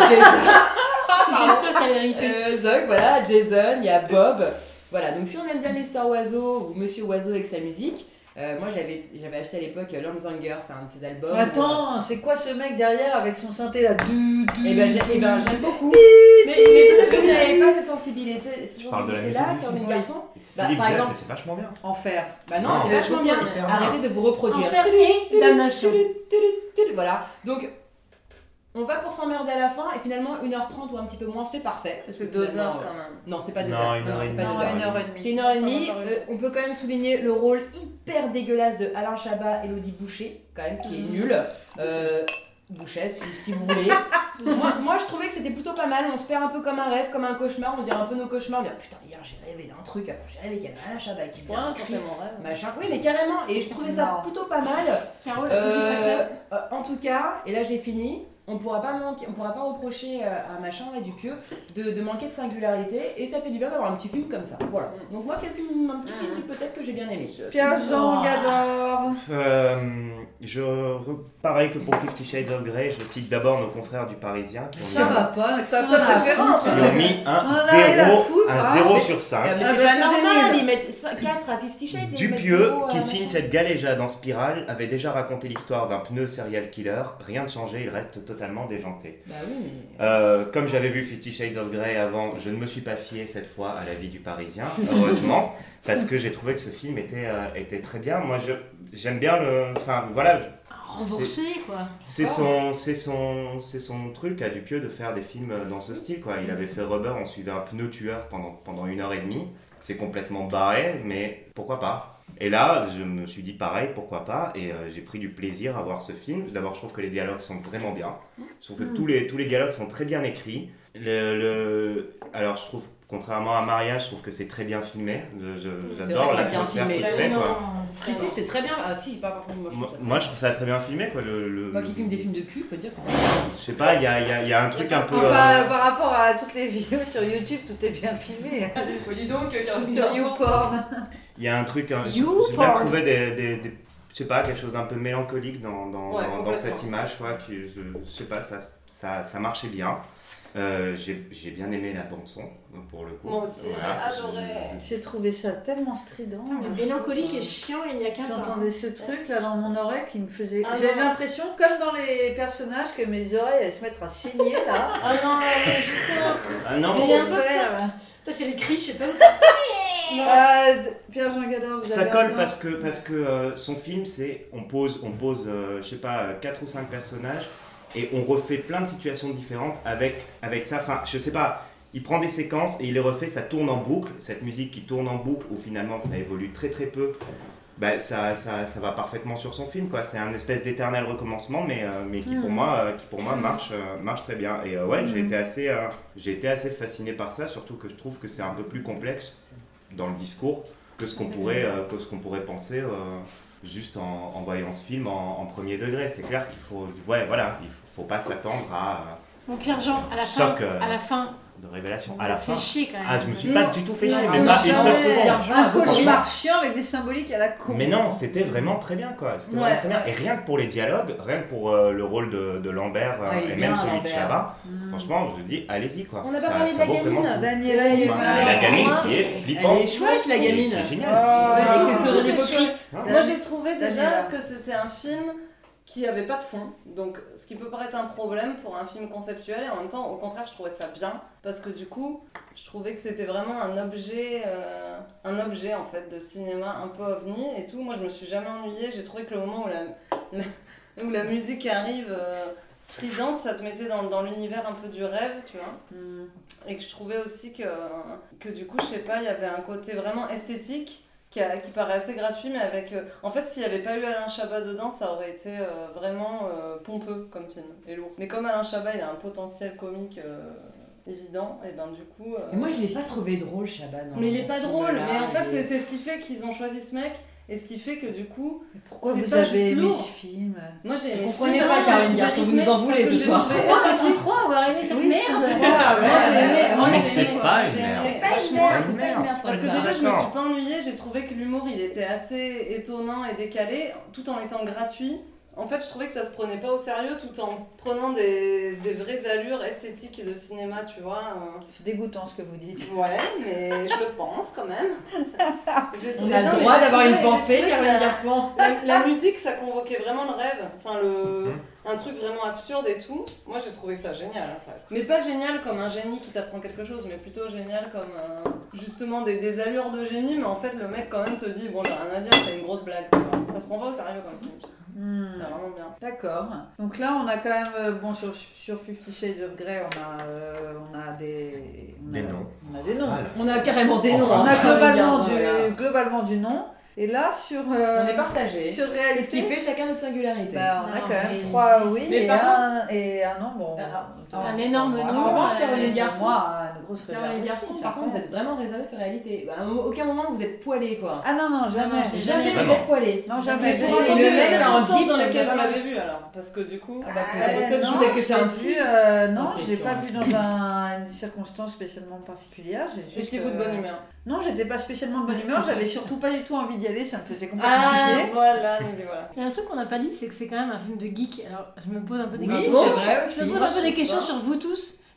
C'est sûr que la vérité. Zog, voilà, Jason, il y a Bob. Voilà, donc si on aime bien Mister Oiseau ou Monsieur Oiseau avec sa musique, moi j'avais acheté à l'époque Lanzanger, c'est un de ses albums. Attends, c'est quoi ce mec derrière avec son synthé là? Et ben j'aime beaucoup. Mais peut-être que vous n'avez pas cette sensibilité. Je parle de la musique là, du Caroline film. Garçon. C'est Philippe par Glass exemple- et c'est vachement bien. Enfer. Bah non, Non, c'est c'est vachement bien. hyper bien. Arrêtez de vous reproduire. Enfer et damnation. Voilà, donc on va pour s'emmerder à la fin et finalement 1h30 ou un petit peu moins, c'est parfait. parce que C'est 2 finalement, heures quand même. Non, c'est pas 2 Non, heures. 1 heure et c'est demie. pas Non, 2 heures. 1h30. C'est 1h30. Ça va pas On peut quand même souligner le rôle hyper dégueulasse de Alain Chabat et Élodie Boucher, quand même, qui est nul. Bouchesse, si vous voulez. moi, je trouvais que c'était plutôt pas mal. On se perd un peu comme un rêve, comme un cauchemar. On dirait un peu nos cauchemars. On dit, putain, hier j'ai rêvé d'un truc. Alors, j'ai rêvé qu'il y avait Alain Chabat qui faisait Ouais, un quand cri, c'est mon rêve. machin. Oui, mais carrément. Et je trouvais ça Non. plutôt pas mal. Caro, la petite facteur. En tout cas, et là j'ai fini. On pourra pas reprocher à machin et Dupieux de manquer de singularité et ça fait du bien d'avoir un petit film comme ça. Voilà. Donc moi c'est un petit film peut-être que j'ai bien aimé. Pierre-Jean Gador. Pareil que pour 50 Shades of Grey, je cite d'abord nos confrères du Parisien qui ont mis, Ça va pas, t'as qui sa préférence. ont mis un On en a rien à foutre, hein. 0 Mais- sur Mais 5. c'est Ah bah, pas c'était normal, nul. ils mettent 4 à 50 Shades et ils mettent Dupieux, 0 à qui machin. signe cette galéjade en spirale, avait déjà raconté l'histoire d'un pneu serial killer. Rien de changé, il reste totalement totalement déjanté. Bah oui, mais... Comme j'avais vu 50 Shades of Grey avant, je ne me suis pas fié cette fois à la vie du Parisien, heureusement, parce que j'ai trouvé que ce film était très bien. Moi, j'aime bien enfin, voilà... Remboursé, quoi. C'est son truc à Dupieux de faire des films dans ce style, quoi. Il avait fait Rubber, on suivait un pneu tueur pendant 1h30. C'est complètement barré, mais pourquoi pas? Et là, je me suis dit pareil, pourquoi pas? Et j'ai pris du plaisir à voir ce film. D'abord, je trouve que les dialogues sont vraiment bien. Je trouve que tous les dialogues sont très bien écrits. Alors, je trouve, contrairement à Maria, je trouve que c'est très bien filmé. J'adore l'atmosphère qu'il fait, quoi. Si, c'est très bien. Ah si, pas par contre, moi je trouve ça très bien filmé, quoi. Moi qui filme des films de cul, je peux te dire, c'est je sais pas, il y a un truc un peu... Enfin, par rapport à toutes les vidéos sur YouTube, tout est bien filmé. dis donc, Sur YouPorn. Il y a un truc, j'ai YouPorn. trouvé des je sais pas, quelque chose un peu mélancolique dans cette image, quoi. Je sais pas, ça marchait bien. J'ai bien aimé la bande son, pour le coup. Moi aussi, j'ai adoré. J'ai trouvé ça tellement strident. Mais mélancolique et chiant, il n'y a qu'un pas. J'entendais ce truc là dans mon oreille qui me faisait... Ah J'avais non. l'impression, comme dans les personnages, que mes oreilles allaient se mettre à saigner là. Ah non, mais justement. Ah non, Mais il y a un peu de ça. Faire. T'as fait des cris chez toi. Pierre-Jean Gadin, vous ça avez colle un nom parce que son film, c'est on pose je sais pas, 4 ou 5 personnages et on refait plein de situations différentes avec ça. Enfin, je sais pas, il prend des séquences et il les refait, ça tourne en boucle. Cette musique qui tourne en boucle, où finalement ça évolue très très peu, bah, ça va parfaitement sur son film, quoi. C'est un espèce d'éternel recommencement, mais qui pour moi marche très bien. Et ouais, j'ai été assez fasciné par ça, surtout que je trouve que c'est un peu plus complexe dans le discours que ce qu'on pourrait penser juste en voyant ce film en premier degré. C'est clair qu'il faut pas s'attendre à Mon Pierre-Jean, à la choc fin, à la fin, de révélation. on À la fait fin. chier quand même. Ah, je me suis pas du tout fait chier, Non, même pas une seule jamais. seconde. Un cauchemar chiant avec des symboliques à la con. Mais non, c'était vraiment très bien, quoi. C'était vraiment très bien. Et rien que pour les dialogues, rien que pour le rôle de Lambert il est et bien, même celui de Lambert. Chabat, franchement, je dis, allez-y, quoi. On n'a pas Ça- parlé de ça la vaut gamine. vraiment le coup. Daniela, il est Ouais, la gamine qui est flippante. Elle est chouette, la gamine. Qui est géniale. Avec ses tout sourires est hypocrites. chouette. Ah, Moi j'ai trouvé Daniela. déjà que c'était un film qui avait pas de fond, donc ce qui peut paraître un problème pour un film conceptuel, et en même temps au contraire je trouvais ça bien, parce que du coup je trouvais que c'était vraiment un objet en fait de cinéma un peu ovni et tout. Moi je me suis jamais ennuyée, j'ai trouvé que le moment où la musique arrive stridente, ça te mettait dans l'univers un peu du rêve, tu vois. Et que je trouvais aussi que du coup je sais pas, il y avait un côté vraiment esthétique qui paraît assez gratuit, mais avec... en fait, s'il n'y avait pas eu Alain Chabat dedans, ça aurait été vraiment pompeux comme film, et lourd. Mais comme Alain Chabat, il a un potentiel comique évident, et ben du coup... Mais moi, je l'ai pas trouvé drôle, Chabat. Mais il est pas drôle, mais en fait, il est- c'est ce qui fait qu'ils ont choisi ce mec, et ce qui fait que du coup... Pourquoi c'est vous pas avez juste aimé lourd. ce film? Moi j'ai aimé Vous ce comprenez film, pas, parce que Caroline j'ai Garçon, trouvé vous nous en voulez parce que ce j'ai soir. trouvé- Pourquoi sont trois avoir aimé cette Oui, merde? c'est trois. Moi j'ai aimé. Moi, Mais j'ai c'est aimé. pas J'ai une merde. aimé. C'est pas une merde, c'est pas une merde. Parce que Paul. déjà, je me D'accord. suis pas ennuyée, j'ai trouvé que l'humour il était assez étonnant et décalé, tout en étant gratuit. En fait, je trouvais que ça se prenait pas au sérieux tout en prenant des vraies allures esthétiques de cinéma, tu vois. C'est dégoûtant ce que vous dites. Ouais, mais je le pense quand même. On a le droit d'avoir une pensée, Caroline Garçon. La musique, ça convoquait vraiment le rêve. Enfin, un truc vraiment absurde et tout. Moi, j'ai trouvé ça génial, en fait. Mais pas génial comme un génie qui t'apprend quelque chose, mais plutôt génial comme justement des allures de génie. Mais en fait, le mec, quand même, te dit bon, j'ai rien à dire, c'est une grosse blague. Tu vois. Ça se prend pas au sérieux comme film. C'est vraiment bien. D'accord. Donc là, on a quand même, bon, sur 50 Shades of Grey, on a des... Des noms. On a des noms. Voilà. On a carrément des noms. On hein, a Caroline Garçon, voilà. globalement du nom. Et là, sur... On est partagés. Sur C'est ce réalité... qui fait chacun notre singularité. Bah, on a Non, quand même réalité. 3 oui Mais et par un non. Bon, Un énorme moi, nom. En revanche, pour Caroline Garçon, moi, une grosse Caroline réserve Garçon, aussi, par ça. contre, vous êtes vraiment réservé sur réalité. Bah, à aucun moment vous êtes poilé, quoi. Ah non, non, jamais. Non, je l'ai jamais Jamais vu. vous êtes poilé. Non, Mais jamais. faut Et raconter le les mec a un circonstances jeep dans lesquelles dans vous la- l'avez vu alors. Parce que du coup, Ah bah, ça peut peut-être non, jouer que je c'est l'ai un vu, type. non, je l'ai pas Confession. vu dans une circonstance spécialement particulière. Étiez-vous de bonne humeur? Non, j'étais pas spécialement de bonne humeur. J'avais surtout pas du tout envie d'y aller. Ça me faisait complètement Ah, chier. voilà, nous y voilà. Il y a un truc qu'on n'a pas dit, c'est que c'est quand même un film de geek. Alors, je me pose un peu des Oui, questions. c'est vrai aussi. Je me pose Moi, un peu je des trouve questions pas. sur vous tous.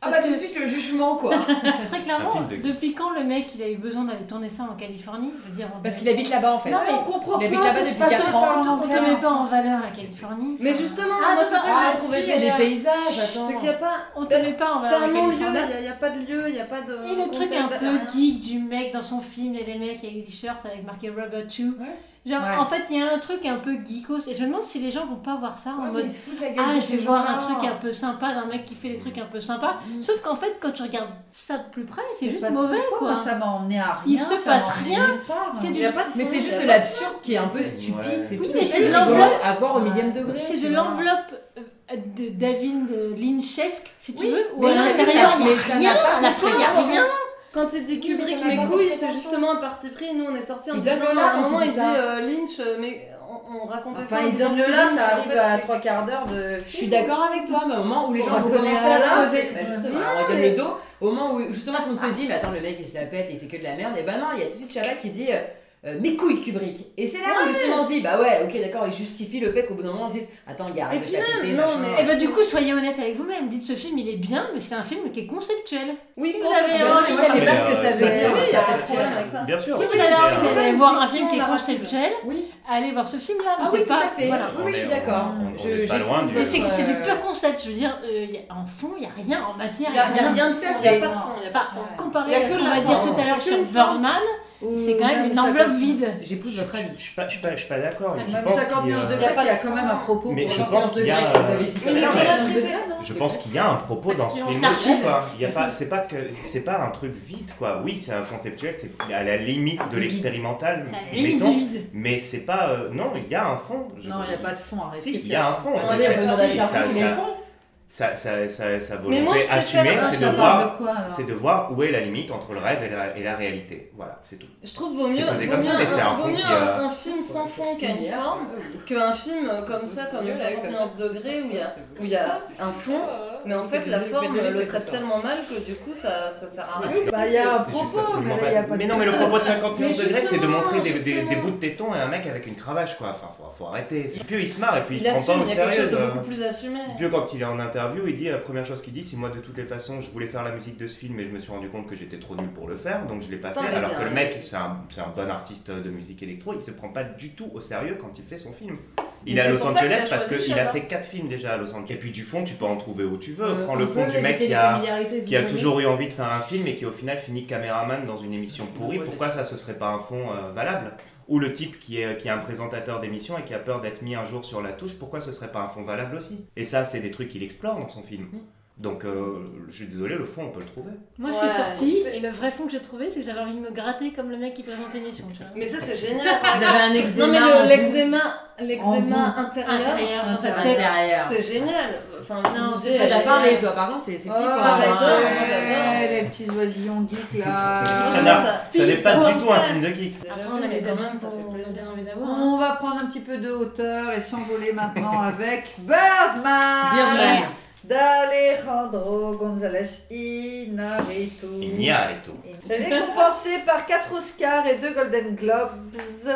Ah bah tout de suite le jugement quoi. Très clairement, Un film de- depuis quand le mec il a eu besoin d'aller tourner ça en Californie? Je veux dire, Parce qu'il habite là-bas en fait. Non, mais on comprend il habite pas, là-bas ça se depuis passe 4 pas ans. en on ne anglais, met pas en France. valeur la Californie. Mais justement, Ah, moi c'est ça que ah, j'ai trouvé si, Il y a génial. des paysages, attends. C'est qu'il n'y a pas. On te met pas en C'est valeur un la non-lieu, Californie. il n'y a pas de lieu, il n'y a pas de. Et le truc un contexte, peu rien. geek du mec dans son film, il y a des mecs avec des t-shirts avec marqué Rubber 2. Ouais. Genre, Ouais. en fait, il y a un truc un peu geekos. Et je me demande si les gens vont pas voir ça en Ouais, mais mode ils se foutent la gueule ah, de je ces vais voir gens-là. un truc un peu sympa d'un mec qui fait des trucs un peu sympas. Sauf qu'en fait, quand tu regardes ça de plus près, c'est juste Pas de mauvais pourquoi, quoi. moi, ça m'a emmené à rien. Il se ça passe m'a emmené rien. nulle part. C'est Il du- n'y a pas de Mais fond, c'est il y juste a de pas l'absurde qui est un peu Ouais. stupide. C'est Oui, tout. mais c'est ça de qui rigolo l'enveloppe. à voir au millième degré. C'est tu de vois. l'enveloppe de David Lynchesque, si tu Oui, veux, où mais à non, mais l'intérieur ça- il n'y mais ça a n'a rien, pas à la cette fin il n'y a prétention. rien. Quand il dit Oui, mais Kubrick ça n'a mes pas de couilles, c'est prétention. justement un parti pris. Nous on est sortis en Il disant donne le à là un quand moment il il dit dit ça. Lynch, mais on racontait ça. Enfin, en il disant donne que le là, Lynch, ça en arrive fait, à c'était- 3/4 de Je suis d'accord avec toi, mais au moment où les On gens vont reconnaît commencer ça à là, se poser, c'est- bah justement, Ouais. on regarde le dos, au moment où justement tout le monde se dit, mais attends, le mec il se la pète, il fait que de la merde, et bah non, il y a tout de suite Chabat qui dit mes couilles Kubrick. Et c'est là où justement on se dit, bah ouais, ok, d'accord, il justifie le fait qu'au bout d'un moment on se dise, attends, gars, arrête Et de puis te la même, péter, non, machin. mais- Et bah du coup, soyez honnête avec vous-même. Dites ce film, il est bien, mais c'est un film qui est conceptuel. Oui, Si vous avez conceptuel, envie moi, d'aller je sais pas voir- ce que ça veut dire. Oui, il y a pas de c'est- problème avec ça. Bien sûr. Si vous c'est- avez c'est envie un- d'aller une voir un fiction film qui est narrative. conceptuel, Oui, allez voir ce film-là. ah mais oui, c'est tout à pas- fait. Voilà. Oui, je suis On est- d'accord. on est Je- pas loin j'écoute du- Mais c'est votre, du pur concept. Je veux dire, en fond, il n'y a rien. En matière, Il n'y a rien de tout fond, à il n'y a fait. pas de fond. Il y a pas de Enfin, fond. Il y comparé a à que ce de qu'on la va dire forme, tout à l'heure c'est sur que une forme. Birdman, Ou c'est quand même même une 50 enveloppe vide. J'épouse votre avis. Je suis pas d'accord. Je Même pense 50 qu'il y a- nuances de Il y a grec, pas il y a de quand fond. même un propos. Mais pour je leur pense sens de qu'il y a, grec. vous avez dit. Mais Il y a quel rien âge de c'était, grec. non Je pense qu'il y a un propos dans ce Non, film c'est aussi, archi. quoi. Il y a pas, c'est pas un truc vide, quoi. Oui, c'est un conceptuel, c'est à la limite de l'expérimental, C'est à la limite mettons, du vide. mais c'est pas. Non, il y a un fond. Non, il n'y a pas de fond, arrêtez. Si, il y a un fond. On En est fait, pas si, d'accord, ça- mais ça- le fond. sa Mais moi, volonté je préfère assumée, un c'est Ça de parle voir. de quoi alors C'est de voir où est la limite entre le rêve et la réalité. Voilà, c'est tout. Je trouve vaut C'est mieux, posé vaut comme mieux ça, mais c'est un vaut fond mieux qui a- un film sans fond qui a une forme qu'un film comme ça, comme Mieux, 50 comme nuances ça. degrés où il y a un fond, mais en fait la forme le traite tellement mal que du coup ça sert à rien. Bah, il y a un C'est juste propos, absolument mais là, il n'y a pas de. Mais non, mais le propos de 50 Mais nuances degrés, c'est de justement, montrer des justement. bouts de téton et un mec avec une cravache, quoi. Enfin, faut arrêter. Et puis il se marre et puis il Il se prend assume, pas au il y a quelque sérieux. chose de beaucoup plus assumé. Et puis quand il est en interview, il dit la première chose qu'il dit, c'est moi de toutes les façons, je voulais faire la musique de ce film, mais je me suis rendu compte que j'étais trop nul pour le faire, donc je l'ai pas Attends, fait. mais Alors bien, que le ouais. mec, c'est un bon artiste de musique électro, il se prend pas du tout au sérieux quand il fait son film. Il Mais est à c'est Los pour ça qu'il a Angeles parce choisi qu'il a Chabat. fait 4 films déjà à Los Angeles. Et puis du fond, tu peux en trouver où tu veux. Euh, Prends le on fond peut du mec éviter qui les a familiarités, si qui a vous voulez. toujours eu envie de faire un film et qui au final finit caméraman dans une émission pourrie, Ouais. pourquoi ça ce serait pas un fond valable? Ou le type qui est un présentateur d'émission et qui a peur d'être mis un jour sur la touche, pourquoi ce serait pas un fond valable aussi? Et ça, c'est des trucs qu'il explore dans son film. Donc, je suis désolé, le fond, on peut le trouver. Moi, je Ouais, suis sortie c'est- et le vrai fond que j'ai trouvé, c'est que j'avais envie de me gratter comme le mec qui présente l'émission. tu vois. Mais ça c'est génial. Vous avez un Non eczéma. mais en vous. l'exéma intérieur, Intérieur, dans ta intérieur, tête. Intérieur. c'est génial. Enfin Non, l'idée, Ah, elle t'as est- parlé, toi, par contre, c'est Oh, flippant. j'adore, hein. moi, j'adore. les petits oisillons geeks là. Moi, je Ça trouve n'a- ça Ça n'est ça pas doit du tout un faire. film de geek. J'ai Après, jamais on a vu, les mais quand amis même, ça fait qu'on a plaisir. bien envie d'avoir. On va prendre un petit peu de hauteur et s'envoler maintenant avec Birdman Birdman. d'Alejandro González Iñárritu. Iñárritu. Récompensé par 4 Oscars et 2 Golden Globes,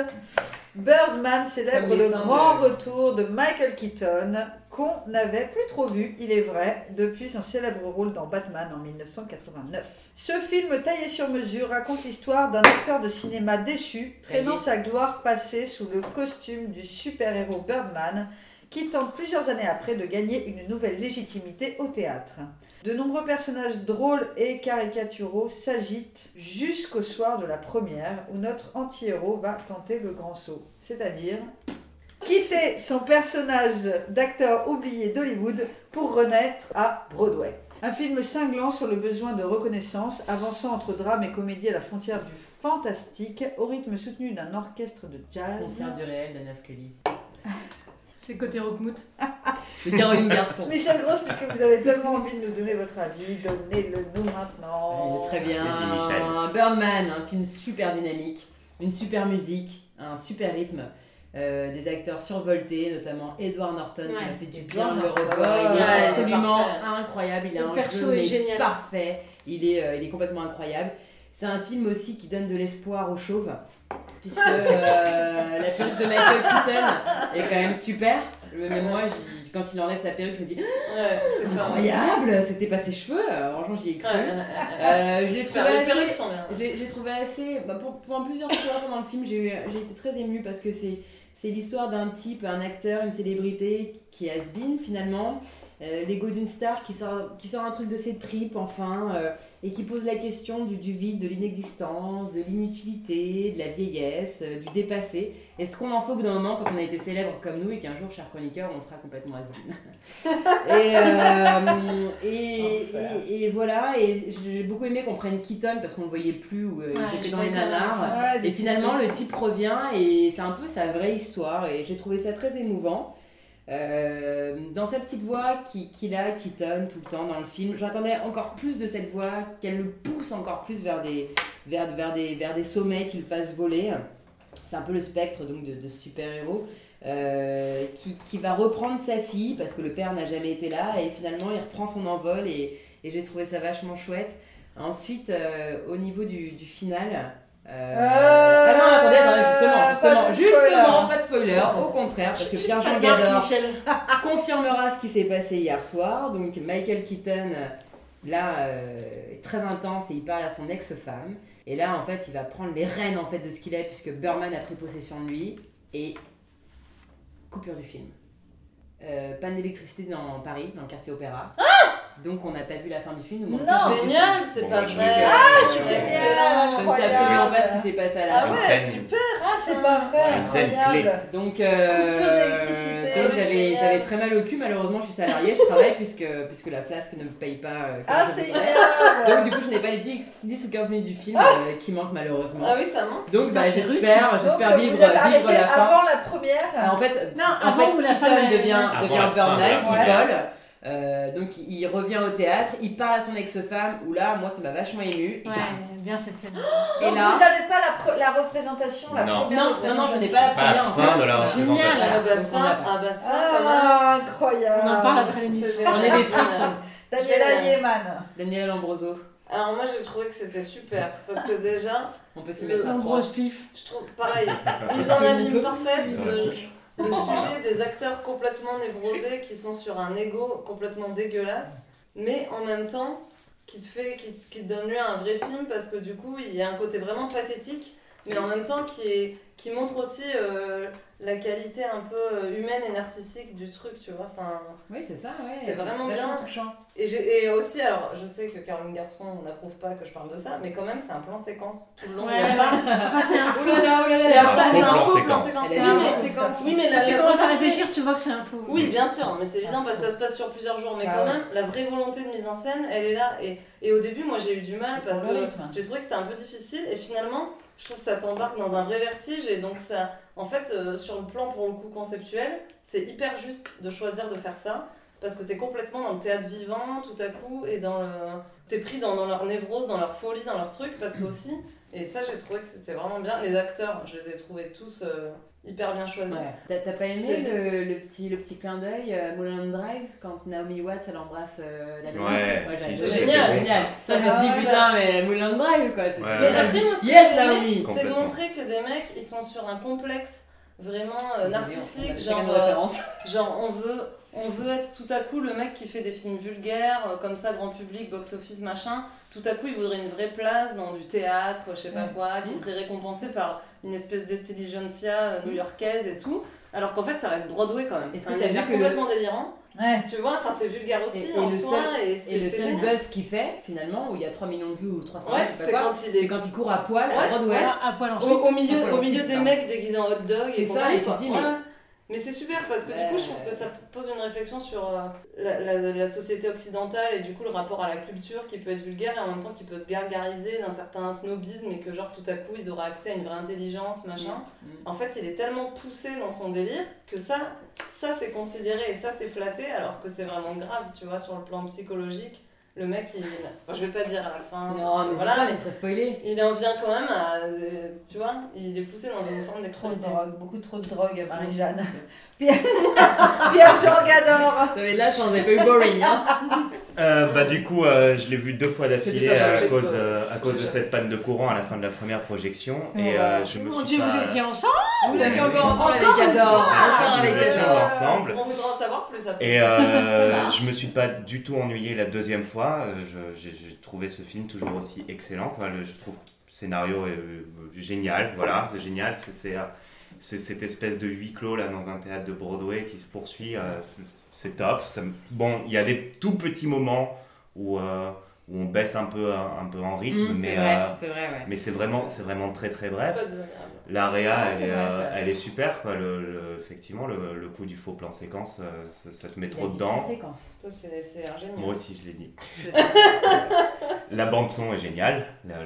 Birdman célèbre Comme les le seins grand de- retour de Michael Keaton, qu'on n'avait plus trop vu, il est vrai, depuis son célèbre rôle dans Batman en 1989. Ce film taillé sur mesure raconte l'histoire d'un acteur de cinéma déchu, traînant sa gloire passée sous le costume du super-héros Birdman, qui tente plusieurs années après de gagner une nouvelle légitimité au théâtre. De nombreux personnages drôles et caricaturaux s'agitent jusqu'au soir de la première où notre anti-héros va tenter le grand saut, c'est-à-dire quitter son personnage d'acteur oublié d'Hollywood pour renaître à Broadway. Un film cinglant sur le besoin de reconnaissance, avançant entre drame et comédie à la frontière du fantastique, au rythme soutenu d'un orchestre de jazz. Frontière du réel d'Anna Scully. C'est côté Rockmout. De Caroline Garçon. Michel Grosse, puisque vous avez tellement envie de nous donner votre avis, donnez-le nous maintenant. Très bien. Vas-y, Michel. Birdman, un film super dynamique, une super musique, un super rythme. Des acteurs survoltés, notamment Edward Norton, ça Ouais. m'a fait du bien Edward de le Norton. revoir. Il Ouais, est il est absolument parfait. incroyable, il a Le un perso jeu est mais génial. parfait, il est complètement incroyable. C'est un film aussi qui donne de l'espoir aux chauves, puisque la perruque de Michael Keaton est quand même super. Mais moi, quand il enlève sa perruque, je me dis Ouais, c'est fort. incroyable, c'était pas ses cheveux. Franchement, j'y ai cru. Je l'ai trouvé Les assez. perruques sont bien. J'ai trouvé assez. Pour plusieurs fois pendant le film, j'ai été très émue parce que c'est l'histoire d'un type, un acteur, une célébrité qui est has-been finalement. L'ego d'une star qui sort un truc de ses tripes enfin et qui pose la question du vide, de l'inexistence, de l'inutilité, de la vieillesse, du dépassé. Et ce qu'on en fait au bout d'un moment quand on a été célèbre comme nous et qu'un jour, cher chroniqueur, on sera complètement has-been. et voilà, et j'ai beaucoup aimé qu'on prenne Keaton parce qu'on le voyait plus ou j'étais dans les nanars. Et finalement, le type revient et c'est un peu sa vraie histoire et j'ai trouvé ça très émouvant. Dans sa petite voix qu'il a, Keaton, tout le temps dans le film, j'attendais encore plus de cette voix, qu'elle le pousse encore plus vers des sommets, qu'il le fasse voler. C'est un peu le spectre donc de super-héros qui va reprendre sa fille parce que le père n'a jamais été là et finalement il reprend son envol et j'ai trouvé ça vachement chouette. Ensuite, au niveau du final... Ah non, attendez, justement, pas de spoiler, au contraire, parce que Pierre-Jean Gador confirmera ce qui s'est passé hier soir. Donc Michael Keaton, là, est très intense et il parle à son ex-femme. Et là, en fait, il va prendre les rênes en fait, de ce qu'il est, puisque Burman a pris possession de lui. Et coupure du film. Panne d'électricité dans Paris, dans le quartier Opéra. Donc on n'a pas vu la fin du film. Non, génial, c'est pas vrai. c'est génial. Je ne sais absolument pas ce qui s'est passé à la fin. Ah ouais, super. Ah, c'est pas vrai, Une scène incroyable. Donc, d'électricité, j'avais très mal au cul, malheureusement je suis salariée, je travaille puisque la flasque ne me paye pas. Ah, comme je c'est voudrais. génial. Donc du coup je n'ai pas les 10 ou 15 minutes du film qui manquent malheureusement. Ah oui, ça manque. Donc Putain, c'est j'espère Donc, vivre vous êtes arrêté la fin. avant la première. En fait, Non, avant où la Keaton femme devient Avant la fin, Burman, il ouais. vole. Donc il revient au théâtre, il parle à son ex-femme, où là, moi ça m'a vachement émue. Ouais, bien cette scène. Et Donc là, vous avez pas la représentation, la Non. première non, représentation. je n'ai pas la Pas la première en fin fait. de la c'est génial. représentation. Ah bah ça, quand même. Ah, incroyable. On en parle après l'émission. J'en ai des frissons. Daniela Génial. Yeman. Daniela Lombroso, Alors moi j'ai trouvé que c'était super parce que déjà on peut se Le- mettre à Un 3. gros pif. je trouve pareil mise en abîme parfaite Ouais. le sujet des acteurs complètement névrosés qui sont sur un ego complètement dégueulasse mais en même temps qui te donne lieu à un vrai film parce que du coup il y a un côté vraiment pathétique mais en même temps qui montre aussi la qualité un peu humaine et narcissique du truc, tu vois. Enfin, Oui, c'est ça, ouais. C'est vraiment bien. touchant. et aussi, alors je sais que Caroline Garçon n'approuve pas que je parle de ça, mais quand même c'est un plan séquence tout le long. Ouais, il y a pas- enfin, c'est un Oh fou. là là, oh là là. Et après, Un c'est faux un plan faux séquence. plan séquence. Elle est Oui, bien, mais- séquence. Oui, mais Tu la commences à volonté- réfléchir, tu vois que c'est un fou. Oui, bien sûr, mais c'est évident parce que ça se passe sur plusieurs jours. Mais Ah quand ouais. même, la vraie volonté de mise en scène, elle est là. Et au début, moi, j'ai eu du mal C'est parce pour le que rythme. j'ai trouvé que c'était un peu difficile. Et finalement, je trouve que ça t'embarque dans un vrai vertige. Et donc, ça, en fait, sur le plan pour le coup conceptuel, c'est hyper juste de choisir de faire ça. Parce que t'es complètement dans le théâtre vivant tout à coup. Et t'es pris dans leur névrose, dans leur folie, dans leur truc. Parce que aussi, et ça, j'ai trouvé que c'était vraiment bien. Les acteurs, je les ai trouvés tous hyper bien choisis. Ouais. T'as pas aimé C'est- le petit clin d'œil Mulholland Drive quand Naomi Watts elle embrasse la gamine? Ouais, j'avais c'est adoré. génial. génial. Ça me Ah, dit ouais. putain mais Mulholland Drive quoi. C'est Ouais. Mais super. après, moi, ce que Yes, j'ai aimé, Naomi. c'est de Complètement. montrer que des mecs, ils sont sur un complexe vraiment narcissique, On a chacun genre, nos références. genre on veut être tout à coup le mec qui fait des films vulgaires, comme ça, grand public, box-office, machin. Tout à coup, il voudrait une vraie place dans du théâtre, je sais pas Ouais. quoi, qui serait récompensé par une espèce d'intelligentsia new-yorkaise et tout. Alors qu'en fait, ça reste Broadway quand même. Est-ce C'est que un t'as vu univers que le- complètement délirant. Ouais. Tu vois, enfin, c'est vulgaire aussi Et en le soi. seul- Et Et c'est le seul génial. buzz qu'il fait finalement où il y a 3 millions de vues ou 300 Ouais, je sais c'est pas quoi, quand il est c'est quand il court à poil à Ouais, Broadway. Voilà, à poil ensuite. Au milieu, Voilà, au milieu c'est des ça. mecs déguisés en hot dog. C'est ça, compagnie, et tu quoi. te dis, mais- Ouais. Mais c'est super parce que du coup, je trouve que ça pose une réflexion sur la société occidentale et du coup le rapport à la culture qui peut être vulgaire et en même temps qui peut se gargariser d'un certain snobisme et que genre tout à coup ils auraient accès à une vraie intelligence, machin. En fait, il est tellement poussé dans son délire que ça c'est considéré et ça c'est flatté alors que c'est vraiment grave, tu vois, sur le plan psychologique. Le mec, enfin, je vais pas dire à la fin, Non, mais voilà, voilà, mais ça serait spoilé. il en vient quand même à, tu vois, il est poussé dans une forme Trop de d'extrémité. drogue, beaucoup trop de drogue, Marie-Jeanne. Pierre-Jean Gador. Ça avait là, ça en avait pas eu boring. Hein. Du coup, je l'ai vu 2 fois d'affilée C'était pas à cause de cette panne de courant à la fin de la première projection. Et je me Mon suis Dieu, pas... vous étiez ensemble? Vous êtes encore ensemble avec Adore. Encore avec Nous étions Adore. ensemble. On voudra en savoir plus après. Et marche. je me suis pas du tout ennuyé la deuxième fois. J'ai trouvé ce film toujours aussi excellent. Quoi. Je trouve que le scénario est génial. Voilà, c'est génial. C'est cette espèce de huis clos là dans un théâtre de Broadway qui se poursuit. C'est top. Bon, il y a des tout petits moments où on baisse un peu en rythme, mais c'est vrai, ouais. mais c'est vraiment très très bref. C'est pas désagréable. La réa, c'est vrai, ça. elle est super. Quoi. Effectivement, le coup du faux plan séquence, ça te met trop dedans. Ça, c'est un génie. Moi aussi, je l'ai dit. La bande son est géniale.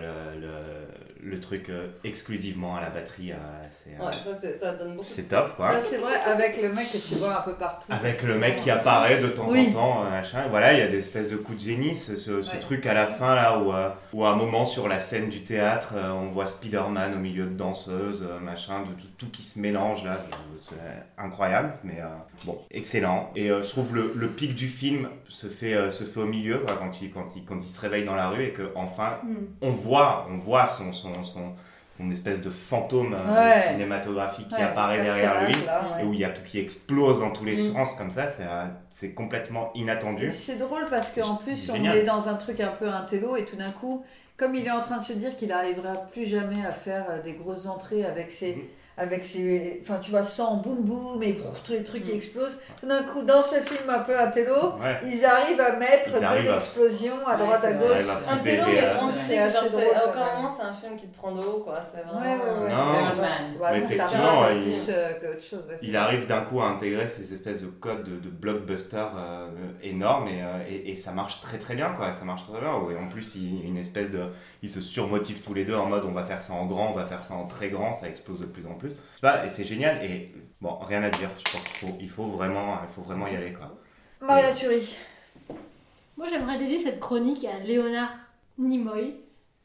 Le truc exclusivement à la batterie, Ça donne beaucoup de c'est style. top, quoi. Ça, c'est vrai, avec le mec que tu vois un peu partout. Avec le mec qui apparaît de temps Oui. en temps, machin. Voilà, il y a des espèces de coups de génie. Ce truc à la fin, là, où à un moment, sur la scène du théâtre, on voit Spider-Man au milieu de danseuses, machin, de tout qui se mélange, là. C'est incroyable, mais bon, excellent. Et je trouve le pic du film se fait au milieu, quoi, quand il se réveille dans la rue et qu'enfin, on voit son espèce de fantôme cinématographique qui apparaît derrière lui. Et où il y a tout qui explose dans tous les sens comme ça, c'est complètement inattendu. Et c'est drôle parce qu'en plus on Génial. est dans un truc un peu intello et tout d'un coup, comme il est en train de se dire qu'il n'arrivera plus jamais à faire des grosses entrées avec ses, enfin tu vois, sans boum boum et tous les trucs qui explosent, tout d'un coup dans ce film un peu intello, ils arrivent à mettre de l'explosion à droite à gauche. Un télo, mais on C'est sait que assez genre, drôle, à quand aucun même. moment c'est un film qui te prend de haut, quoi. C'est vraiment. Non. Ouais, Mais bon, ça effectivement, va, il- plus qu'autre chose. Ouais, c'est Il arrive d'un coup à intégrer ces espèces de codes de blockbuster énormes et ça marche très très bien, quoi. Ça marche très bien. Et en plus, ils se surmotivent tous les deux en mode on va faire ça en grand, on va faire ça en très grand, ça explose de plus en plus. Je sais pas, et c'est génial. Et bon, rien à dire. Je pense qu'il faut vraiment y aller, quoi. Maria Turi. Moi, j'aimerais dédier cette chronique à Leonard Nimoy,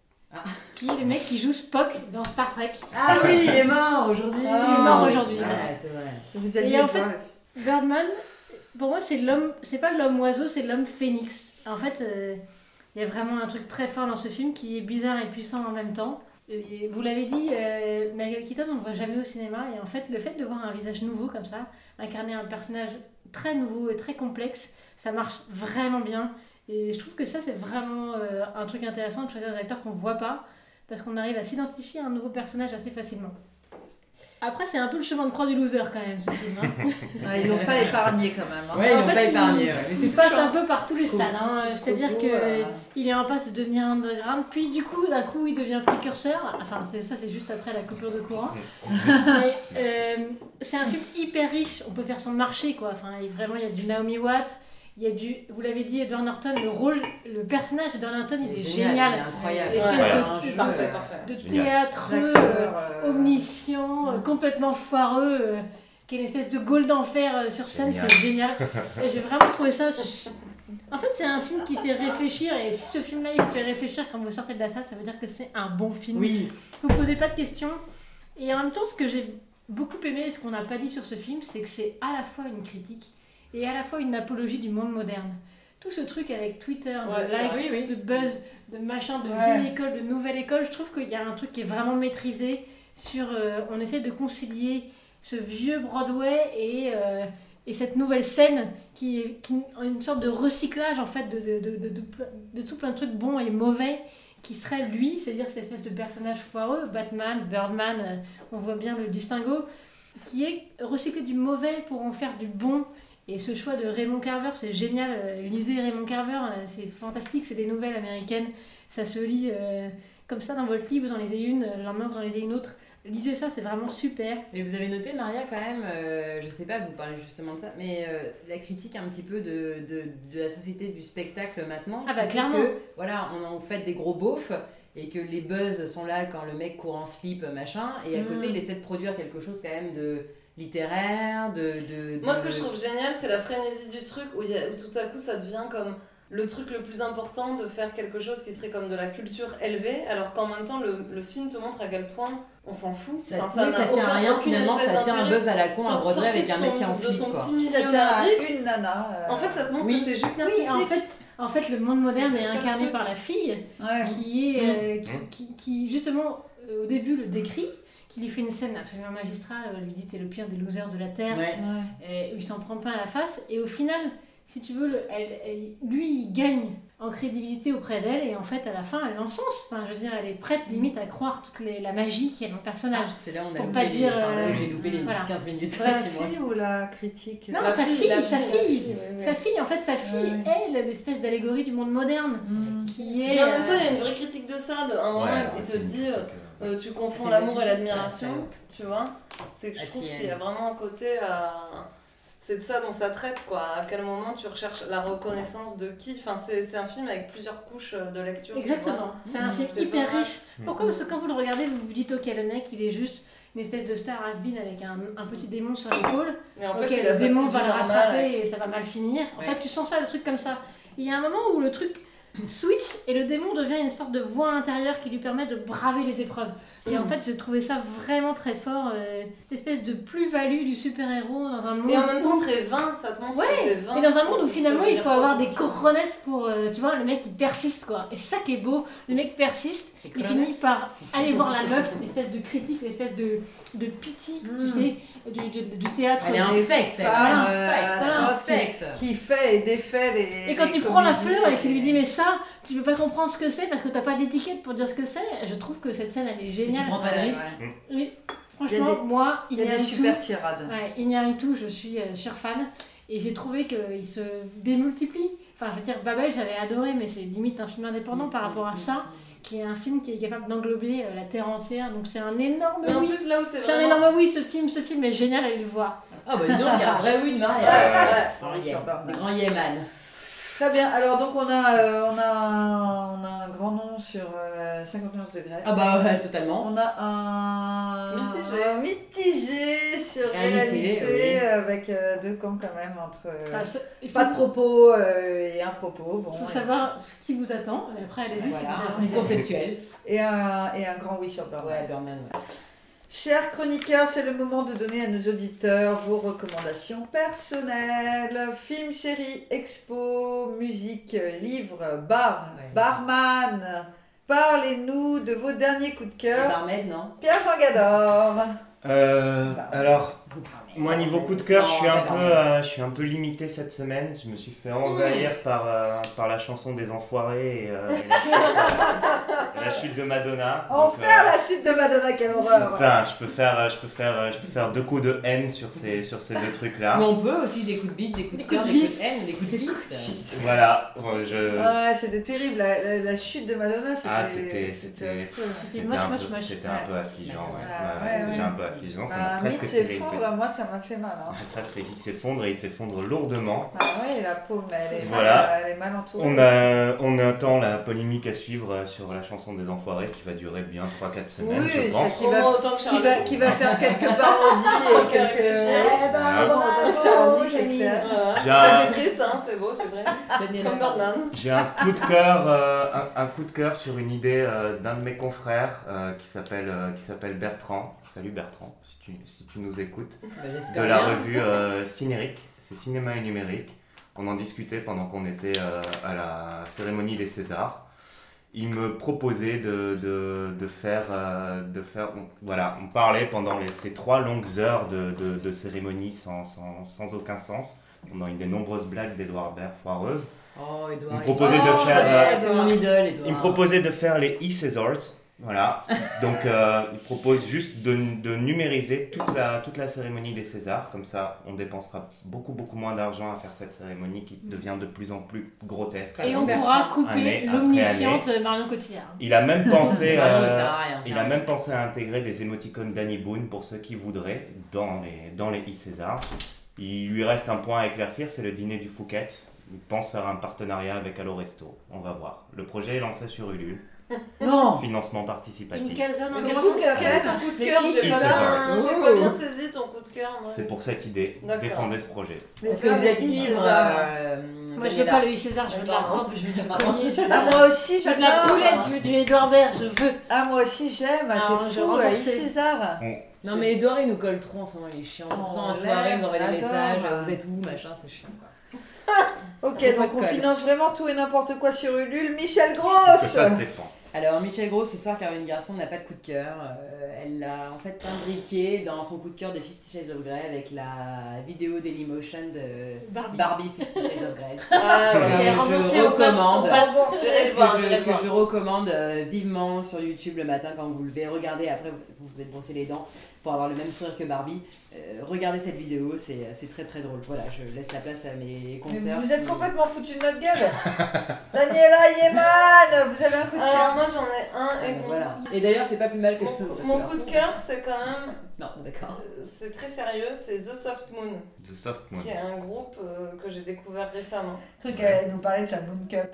qui est le mec qui joue Spock dans Star Trek. Ah oui, il est mort aujourd'hui. Il est mort aujourd'hui. Ouais, c'est vrai. Vous Et alliez en fait, voir. Birdman, pour moi, c'est pas l'homme oiseau, c'est l'homme phénix. En fait, il y a vraiment un truc très fort dans ce film qui est bizarre et puissant en même temps. Et vous l'avez dit, Michael Keaton, on ne le voit jamais au cinéma. Et en fait, le fait de voir un visage nouveau comme ça, incarner un personnage très nouveau et très complexe, ça marche vraiment bien. Et je trouve que ça, c'est vraiment un truc intéressant de choisir des acteurs qu'on ne voit pas, parce qu'on arrive à s'identifier à un nouveau personnage assez facilement. Après, c'est un peu le chemin de croix du loser quand même, ce film. Hein. Ouais, ils l'ont pas épargné quand même. Hein. Ouais, ils En l'ont fait, pas épargné. Ouais. Mais Il c'est passe touchant. un peu par tous les stades. Hein. Jusqu'au C'est-à-dire bout, qu'il est en passe de devenir underground, puis d'un coup, il devient précurseur. Enfin, c'est juste après la coupure de courant. Mais, c'est un film hyper riche. On peut faire son marché, quoi. Enfin, vraiment, il y a du Naomi Watts. Il y a vous l'avez dit, Edward Norton, le personnage d'Edward Norton, il est génial. Il est incroyable. L'espèce Ouais, de- parfait. De Génial. théâtreux, omniscient, complètement foireux, qui est une espèce de Gaule d'enfer sur scène, Génial. c'est génial. Et j'ai vraiment trouvé ça. En fait, c'est un film qui fait réfléchir, et si ce film-là il vous fait réfléchir quand vous sortez de la salle, ça veut dire que c'est un bon film. Oui. Vous posez pas de questions. Et en même temps, ce que j'ai beaucoup aimé et ce qu'on n'a pas dit sur ce film, c'est que c'est à la fois une critique et à la fois une apologie du monde moderne. Tout ce truc avec Twitter, de likes, Oui, oui. de buzz, de machin, de Ouais. vieille école, de nouvelle école, je trouve qu'il y a un truc qui est vraiment maîtrisé sur... on essaie de concilier ce vieux Broadway et cette nouvelle scène qui est une sorte de recyclage en fait de tout plein de trucs bons et mauvais qui serait lui, c'est-à-dire cette espèce de personnage foireux, Batman, Birdman, on voit bien le distinguo, qui est recyclé du mauvais pour en faire du bon. Et ce choix de Raymond Carver, c'est génial. Lisez Raymond Carver, c'est fantastique, c'est des nouvelles américaines. Ça se lit comme ça dans votre lit, vous en lisez une, le lendemain vous en lisez une autre. Lisez ça, c'est vraiment super. Et vous avez noté, Maria, quand même, je sais pas, vous parlez justement de ça, mais la critique un petit peu de la société du spectacle maintenant. Ah bah, qui fait clairement. Que, voilà, on en fait des gros beaufs et que les buzz sont là quand le mec court en slip, machin, et à côté, il essaie de produire quelque chose quand même de littéraire, Moi, ce que je trouve génial, c'est la frénésie du truc où tout à coup ça devient comme le truc le plus important de faire quelque chose qui serait comme de la culture élevée, alors qu'en même temps, le film te montre à quel point on s'en fout. Ça, Enfin, oui, ça n'a tient à rien, aucune finalement, espèce ça tient un d'intérêt. buzz à la con à Broadway avec un mec qui est en de slip, son quoi. petit Ça tient à millionnaire. une nana. En fait, ça te montre Oui. que c'est juste Oui, narcissique. en fait, En fait, le monde moderne C'est est ça le incarné truc. par la fille Ouais. qui est qui justement au début le décrit, qui lui fait une scène absolument magistrale, elle lui dit t'es le pire des losers de la terre, Ouais. et où il s'en prend pas à la face, et au final, si tu veux, lui il gagne en crédibilité auprès d'elle, et en fait à la fin elle l'encense, enfin je veux dire elle est prête limite à croire toute la magie qu'il y a dans le personnage. C'est là où on a Pour loupé pas dire, là où j'ai loupé les voilà. 10-15 minutes. La C'est moi. fille ou la critique? Non, La sa fille, fille, la sa fille, fille, ouais. sa fille, en fait sa fille, Ouais. elle, l'espèce d'allégorie du monde moderne, Mm. qui est... Mais en même temps, il y a une vraie critique de ça. À un moment, Ouais, il te c'est une dit critique, tu confonds C'est l'amour et une l'admiration, salope. tu vois. C'est que je Et trouve puis, qu'il y a vraiment un côté c'est de ça dont ça traite, quoi. À quel moment tu recherches la reconnaissance de qui. Enfin, c'est un film avec plusieurs couches de lecture. Exactement, c'est un film C'est hyper pas mal. riche. Pourquoi? Parce que quand vous le regardez, vous vous dites, ok, le mec, il est juste une espèce de star has-been avec un petit démon sur l'épaule. Mais en Ok, fait, il a le sa démon petite va vie le normale, rattraper avec- et ça va mal finir. En Ouais. fait, tu sens ça, le truc comme ça. Il y a un moment où le truc switch et le démon devient une sorte de voix intérieure qui lui permet de braver les épreuves. Et en fait, j'ai trouvé ça vraiment très fort, cette espèce de plus-value du super-héros dans un monde Et en même temps, où... très vain, ça te montre Ouais, que c'est vain. Et dans un ça- monde où ça finalement veut il dire faut quoi, avoir des aujourd'hui cojones pour, tu vois, le mec il persiste quoi. Et c'est ça qui est beau, le mec persiste, Les il cojones. finit par aller voir la meuf, une espèce de critique, une espèce de pitié, tu sais, du théâtre. Elle est infecte, elle est Voilà. infecte, Voilà. infecte. Qui fait et défait les. Et quand les il prend la comédies. fleur et qu'il lui dit mais ça, tu peux pas comprendre ce que c'est parce que t'as pas d'étiquette pour dire ce que c'est, je trouve que cette scène elle est Et géniale. tu prends pas de Ouais, risque. ouais. Et franchement, Il y a des- moi, Il y a des Iñárritu, super tirades. ouais, Iñárritu, je suis surfan et j'ai trouvé qu'il se démultiplie. Enfin, je veux dire, Babel, j'avais adoré, mais c'est limite un film indépendant par rapport à ça, qui est un film qui est capable d'englober la Terre entière. Donc c'est un énorme Mais en oui. plus, là où c'est C'est un vraiment. énorme oui, ce film est génial, allez le voir. Ah bah dis donc, il y a un vrai oui de Ouais, Maria. ouais. Grand Richard Bergman. Des grands Yeman. Très bien, alors donc on a un grand nom sur 51 degrés. Ah bah ouais, totalement. On a un mitigé sur Réalité, réalité, oui. avec deux camps quand même entre Enfin, il faut, pas de propos et un propos. Bon, faut savoir ce qui vous attend, et après allez-y Voilà, si c'est vous avez conceptuel. et un grand oui sur Bergman. Ouais, Bergman, ouais. Chers chroniqueurs, c'est le moment de donner à nos auditeurs vos recommandations personnelles. Films, séries, expos, musique, livres, bar, Ouais. barman. Parlez-nous de vos derniers coups de Le cœur. barmaid, non Pierre-Jean Gador. Alors, moi niveau coup de cœur, je suis un peu limité cette semaine. Je me suis fait envahir par la chanson des Enfoirés et la chute de Madonna. Donc, Enfer la chute de Madonna, quelle horreur. putain, je peux faire deux coups de haine sur ces deux trucs là. Mais on peut aussi des coups de bite, des coups de Des coups cœur, de des coups vis. de haine, des coups de vis. Voilà, Ouais, c'était terrible. La chute de Madonna, c'était affreux. C'était c'était moche, un moche, peu- moche. C'était un peu affligeant. Ouais. Ah, Ouais, ouais, c'était ouais. un peu affligeant. Ça m'a Un mythe presque tiré une s'effondre, petite. moi ça m'a fait mal. Hein. Ah, ça, il s'effondre et il s'effondre lourdement. Ah ouais, la pauvre, mais elle est, Voilà. elle est mal entourée. On attend la polémique à suivre sur la chanson des Enfoirés qui va durer bien 3-4 semaines, Oui, je pense. Qui va- Oh, autant que qui Charles. va faire quelques parodies et fait quelques. réfléchir. Eh ben, Ah. bravo, Charlie, c'est clair. Ouais, J'ai ça un- qui est triste, hein, c'est beau, c'est vrai. Comme Birdman. J'ai un coup de cœur, un coup de cœur sur une idée d'un de mes confrères qui s'appelle Bertrand. Salut Bertrand, si tu nous écoutes. De la revue Cinérique, c'est Cinéma et Numérique. On en discutait pendant qu'on était à la cérémonie des Césars. Il me proposait de faire, voilà, on parlait pendant ces 3 longues heures de cérémonie sans aucun sens, pendant une des nombreuses blagues d'Edouard Baird foireuses. Oh, Edouard. Il me proposait de faire, C'est mon idole, Edouard. Il me proposait de faire les e-Césars, voilà. Donc il propose juste de numériser toute la cérémonie des Césars, comme ça on dépensera beaucoup moins d'argent à faire cette cérémonie qui devient de plus en plus grotesque. Et on Bertrand. pourra Année couper après l'omnisciente Marion Cotillard. Il a même pensé, Marion, ça sert à rien, il a même pensé à intégrer des émoticônes d'Annie Boone pour ceux qui voudraient dans les e-Césars. Il lui reste un point à éclaircir, c'est le dîner du Fouquet. Il pense faire un partenariat avec Allo Resto. On va voir. Le projet est lancé sur Ulule. Non. Financement Une participatif. caserne en Mais Comment ça quel est s'appelle ton coup de Les cœur? Easy J'ai pas Césars. j'ai pas bien saisi ton coup de cœur. moi. C'est pour cette idée. D'accord. Défendez ce projet. Mais Est-ce que vous êtes les libre Césars. Moi je veux pas le César, je veux de la robe, je veux du collier, je veux de Ah, la... moi aussi, Je veux de la j'adore. poulette, je veux du Edouard Baird, je veux. Ah, moi aussi, j'aime. Alors, T'es je fou, remboursais. César. Non mais Edouard il nous colle trop en ce moment, il est chiant. Tout le temps en soirée, il nous envoie des j'adore. messages, vous êtes où, machin, c'est chiant quoi. Ok, Trop donc de on code. finance vraiment tout et n'importe quoi sur Ulule. Michel Que Grosse. ça, Stéphane. Alors Michel Gros, ce soir, Caroline Garçon n'a pas de coup de cœur. Elle l'a en fait imbriqué dans son coup de cœur de 50 Shades of Grey avec la vidéo Dailymotion de Barbie 50 Shades of Grey. Ah, Que ouais. je recommande. J'irai le voir, Que j'irai le voir. je recommande vivement sur YouTube le matin quand vous levez. Regardez, après vous vous êtes brossé les dents pour avoir le même sourire que Barbie. Regardez cette vidéo, c'est très très drôle. Voilà, je laisse la place à mes Mais concerts. vous êtes complètement foutu de notre gueule. Daniela Yeman, vous avez un coup de Alors cœur. moi j'en ai un et Voilà. Et d'ailleurs, c'est pas plus mal que mon coup de cœur c'est quand même, Non, d'accord. c'est très sérieux, c'est The Soft Moon, The Soft Moon. qui est un groupe que j'ai découvert récemment. Je crois qu'elle allait nous parler de sa Moon Cup.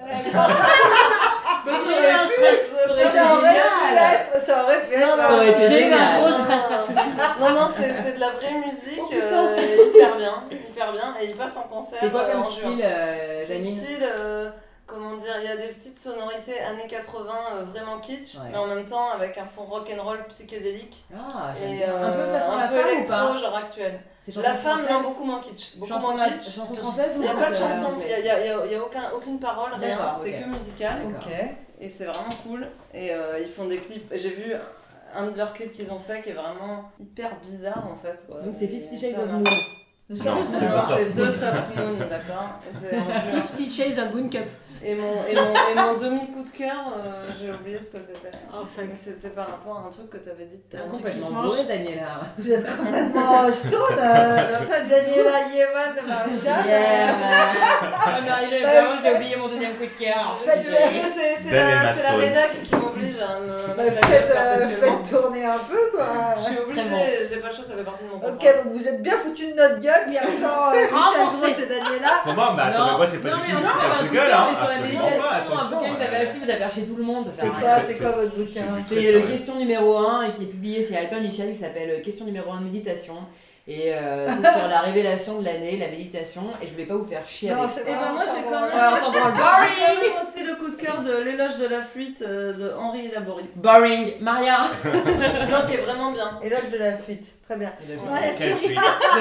J'ai eu un stress. Ça aurait pu être. Ça aurait pu être. Non, non, Ça aurait été J'ai eu un génial. gros stress personnellement. Non, c'est de la vraie musique, Oh, putain. hyper bien, et il passe en concert C'est quoi comme en juin. style, C'est Damien style, comment dire, il y a des petites sonorités années 80 vraiment kitsch, Ouais. mais en même temps avec un fond rock'n'roll psychédélique. Ah, j'aime Et bien. Un peu façon un la peu femme ou électro, pas genre actuel. C'est La chanson femme, française non, beaucoup moins kitsch. Beaucoup Chanson moins kitsch. chanson française Il n'y a ou pas de c'est chanson, il anglais n'y a aucune parole, rien, D'accord, c'est ok. que musical. D'accord. Ok. Et c'est vraiment cool. Et ils font des clips. J'ai vu un de leurs clips qu'ils ont fait qui est vraiment hyper bizarre en fait. Quoi. Donc c'est 50 Shades Hyper of bien. Moon. Non, c'est Genre, The c'est Soft The Moon. Soft Moon, d'accord. Et c'est en juin. 50 Shades of Moon Cup. Et mon demi-coup de cœur, j'ai oublié ce que c'était. Enfin, Mais c'était par rapport à un truc que tu avais dit tout à l'heure. Complètement qui se mange. bourré, Daniela. Vous êtes complètement stone. Pas du tout. Daniela Yeman de Marie-Jeanne. Yeah, Marie-Jeanne, vraiment, j'ai oublié mon deuxième coup de cœur. Faites- C'est Dan et la Maston. rédac qui m'oblige à me Bah, mettre la gueule perpétuellement. faites tourner un peu quoi. Je suis Très obligée, bon. j'ai pas le choix, ça fait partie de mon contrat. Ok, donc vous êtes bien foutus de notre gueule, bien sans Michel Remboursé. Grosse et Daniela. Comment? Bah attends, mais moi c'est pas non, du mais tout on une a foutage un de coup de gueule, cœur, hein. mais sur la Absolument méditation, pas, un bouquin que attention. j'avais acheté, vous avez acheté tout le monde. Ça C'est sert à quoi, rien. c'est quoi votre bouquin? C'est le question numéro 1 et qui est publié chez Alpin Michel, qui s'appelle Question numéro 1 de méditation. Et c'est sur la révélation de l'année, la méditation. Et je voulais pas vous faire chier Non, avec c'est ça. Et ben moi j'ai quand même, Ah, on s'en branle. j'ai quand même aussi le coup de cœur de l'éloge de la fuite de Henri Laborie. Boring. Maria. Non, qui est vraiment bien. Éloge de la fuite. Très bien. Quelle fuite?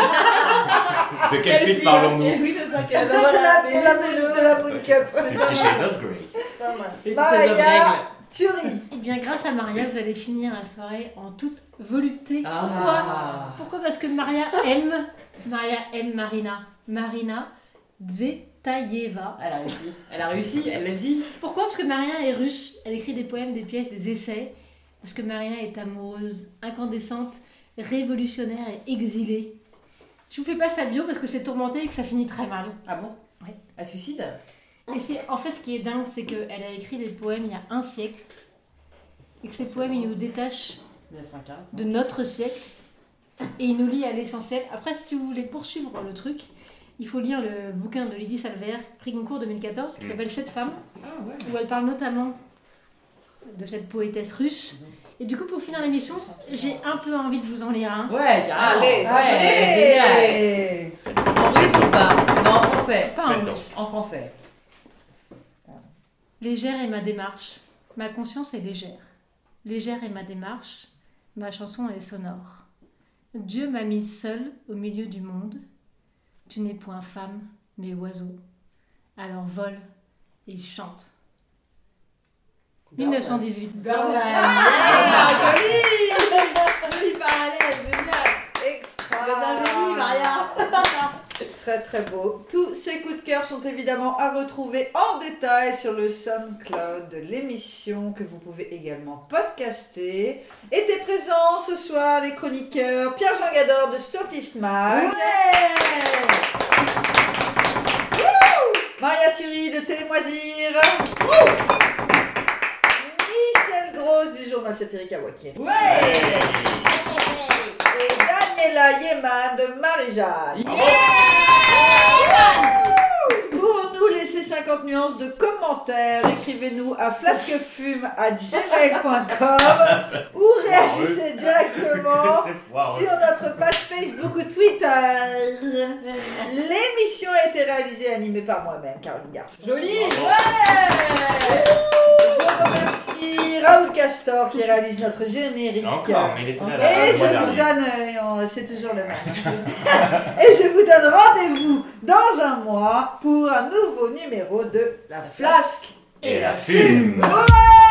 De quelle fuite parlons-nous? Oui, c'est ça. Eh Quelle ben voilà, de mais la laissez-le. de la Moon Cup. Fifty Shades of Grey. C'est pas mal. fuite. Maria Thury. Eh bien, grâce à Maria, vous allez finir la soirée en toute volupté. Ah. Pourquoi parce que Maria aime Marina. Marina Dvetaeva. Elle a réussi. Elle a réussi, elle l'a dit. Pourquoi? Parce que Marina est russe. Elle écrit des poèmes, des pièces, des essais. Parce que Marina est amoureuse, incandescente, révolutionnaire et exilée. Je vous fais pas sa bio parce que c'est tourmenté et que ça finit très mal. Ah bon? Ouais. Elle suicide? Et c'est en fait ce qui est dingue, c'est qu'elle a écrit des poèmes il y a un siècle. Et que ces poèmes, ils nous détachent 1915. de notre siècle et il nous lie à l'essentiel. Après, si vous voulez poursuivre le truc, il faut lire le bouquin de Lydie Salver, prix Goncourt 2014, qui s'appelle 7 femmes, Ah ouais. où elle parle notamment de cette poétesse russe. Et du coup, pour finir l'émission, j'ai un peu envie de vous en lire un. Ouais, carrément. Allez, Ouais, génial. En russe ou pas? Non, en français. Pas en Faites russe. En français. Légère est ma démarche, ma conscience est légère. Légère est ma démarche, ma chanson est sonore. Dieu m'a mise seule au milieu du monde. Tu n'es point femme, mais oiseau. Alors vole et chante. 1918. Joli parallèle, génial. Extra. Maria. Très très beau. Tous ces coups de cœur sont évidemment à retrouver en détail sur le SoundCloud de l'émission que vous pouvez également podcaster. Étaient présents ce soir les chroniqueurs Pierre-Jean Gador de Sophist Mag, Maria Thury de Télémoisir, Michel Grosse du journal satirique à Wakiri et Daniela Yeman de Marie-Jeanne. Pour nous laisser 50 nuances de commentaires, écrivez-nous à flasquefume@gmail.com ou réagissez directement C'est foireux. sur notre page Facebook ou Twitter. L'émission a été réalisée et animée par moi-même, Caroline Garçon. Joli. Ouais. Je remercie Raoul Castor qui réalise notre générique. Encore, mais il était là. Et je vous donne, c'est toujours le même. Et je vous donne rendez-vous dans un mois pour un nouveau numéro de La Flasque Et la fume. Ouais.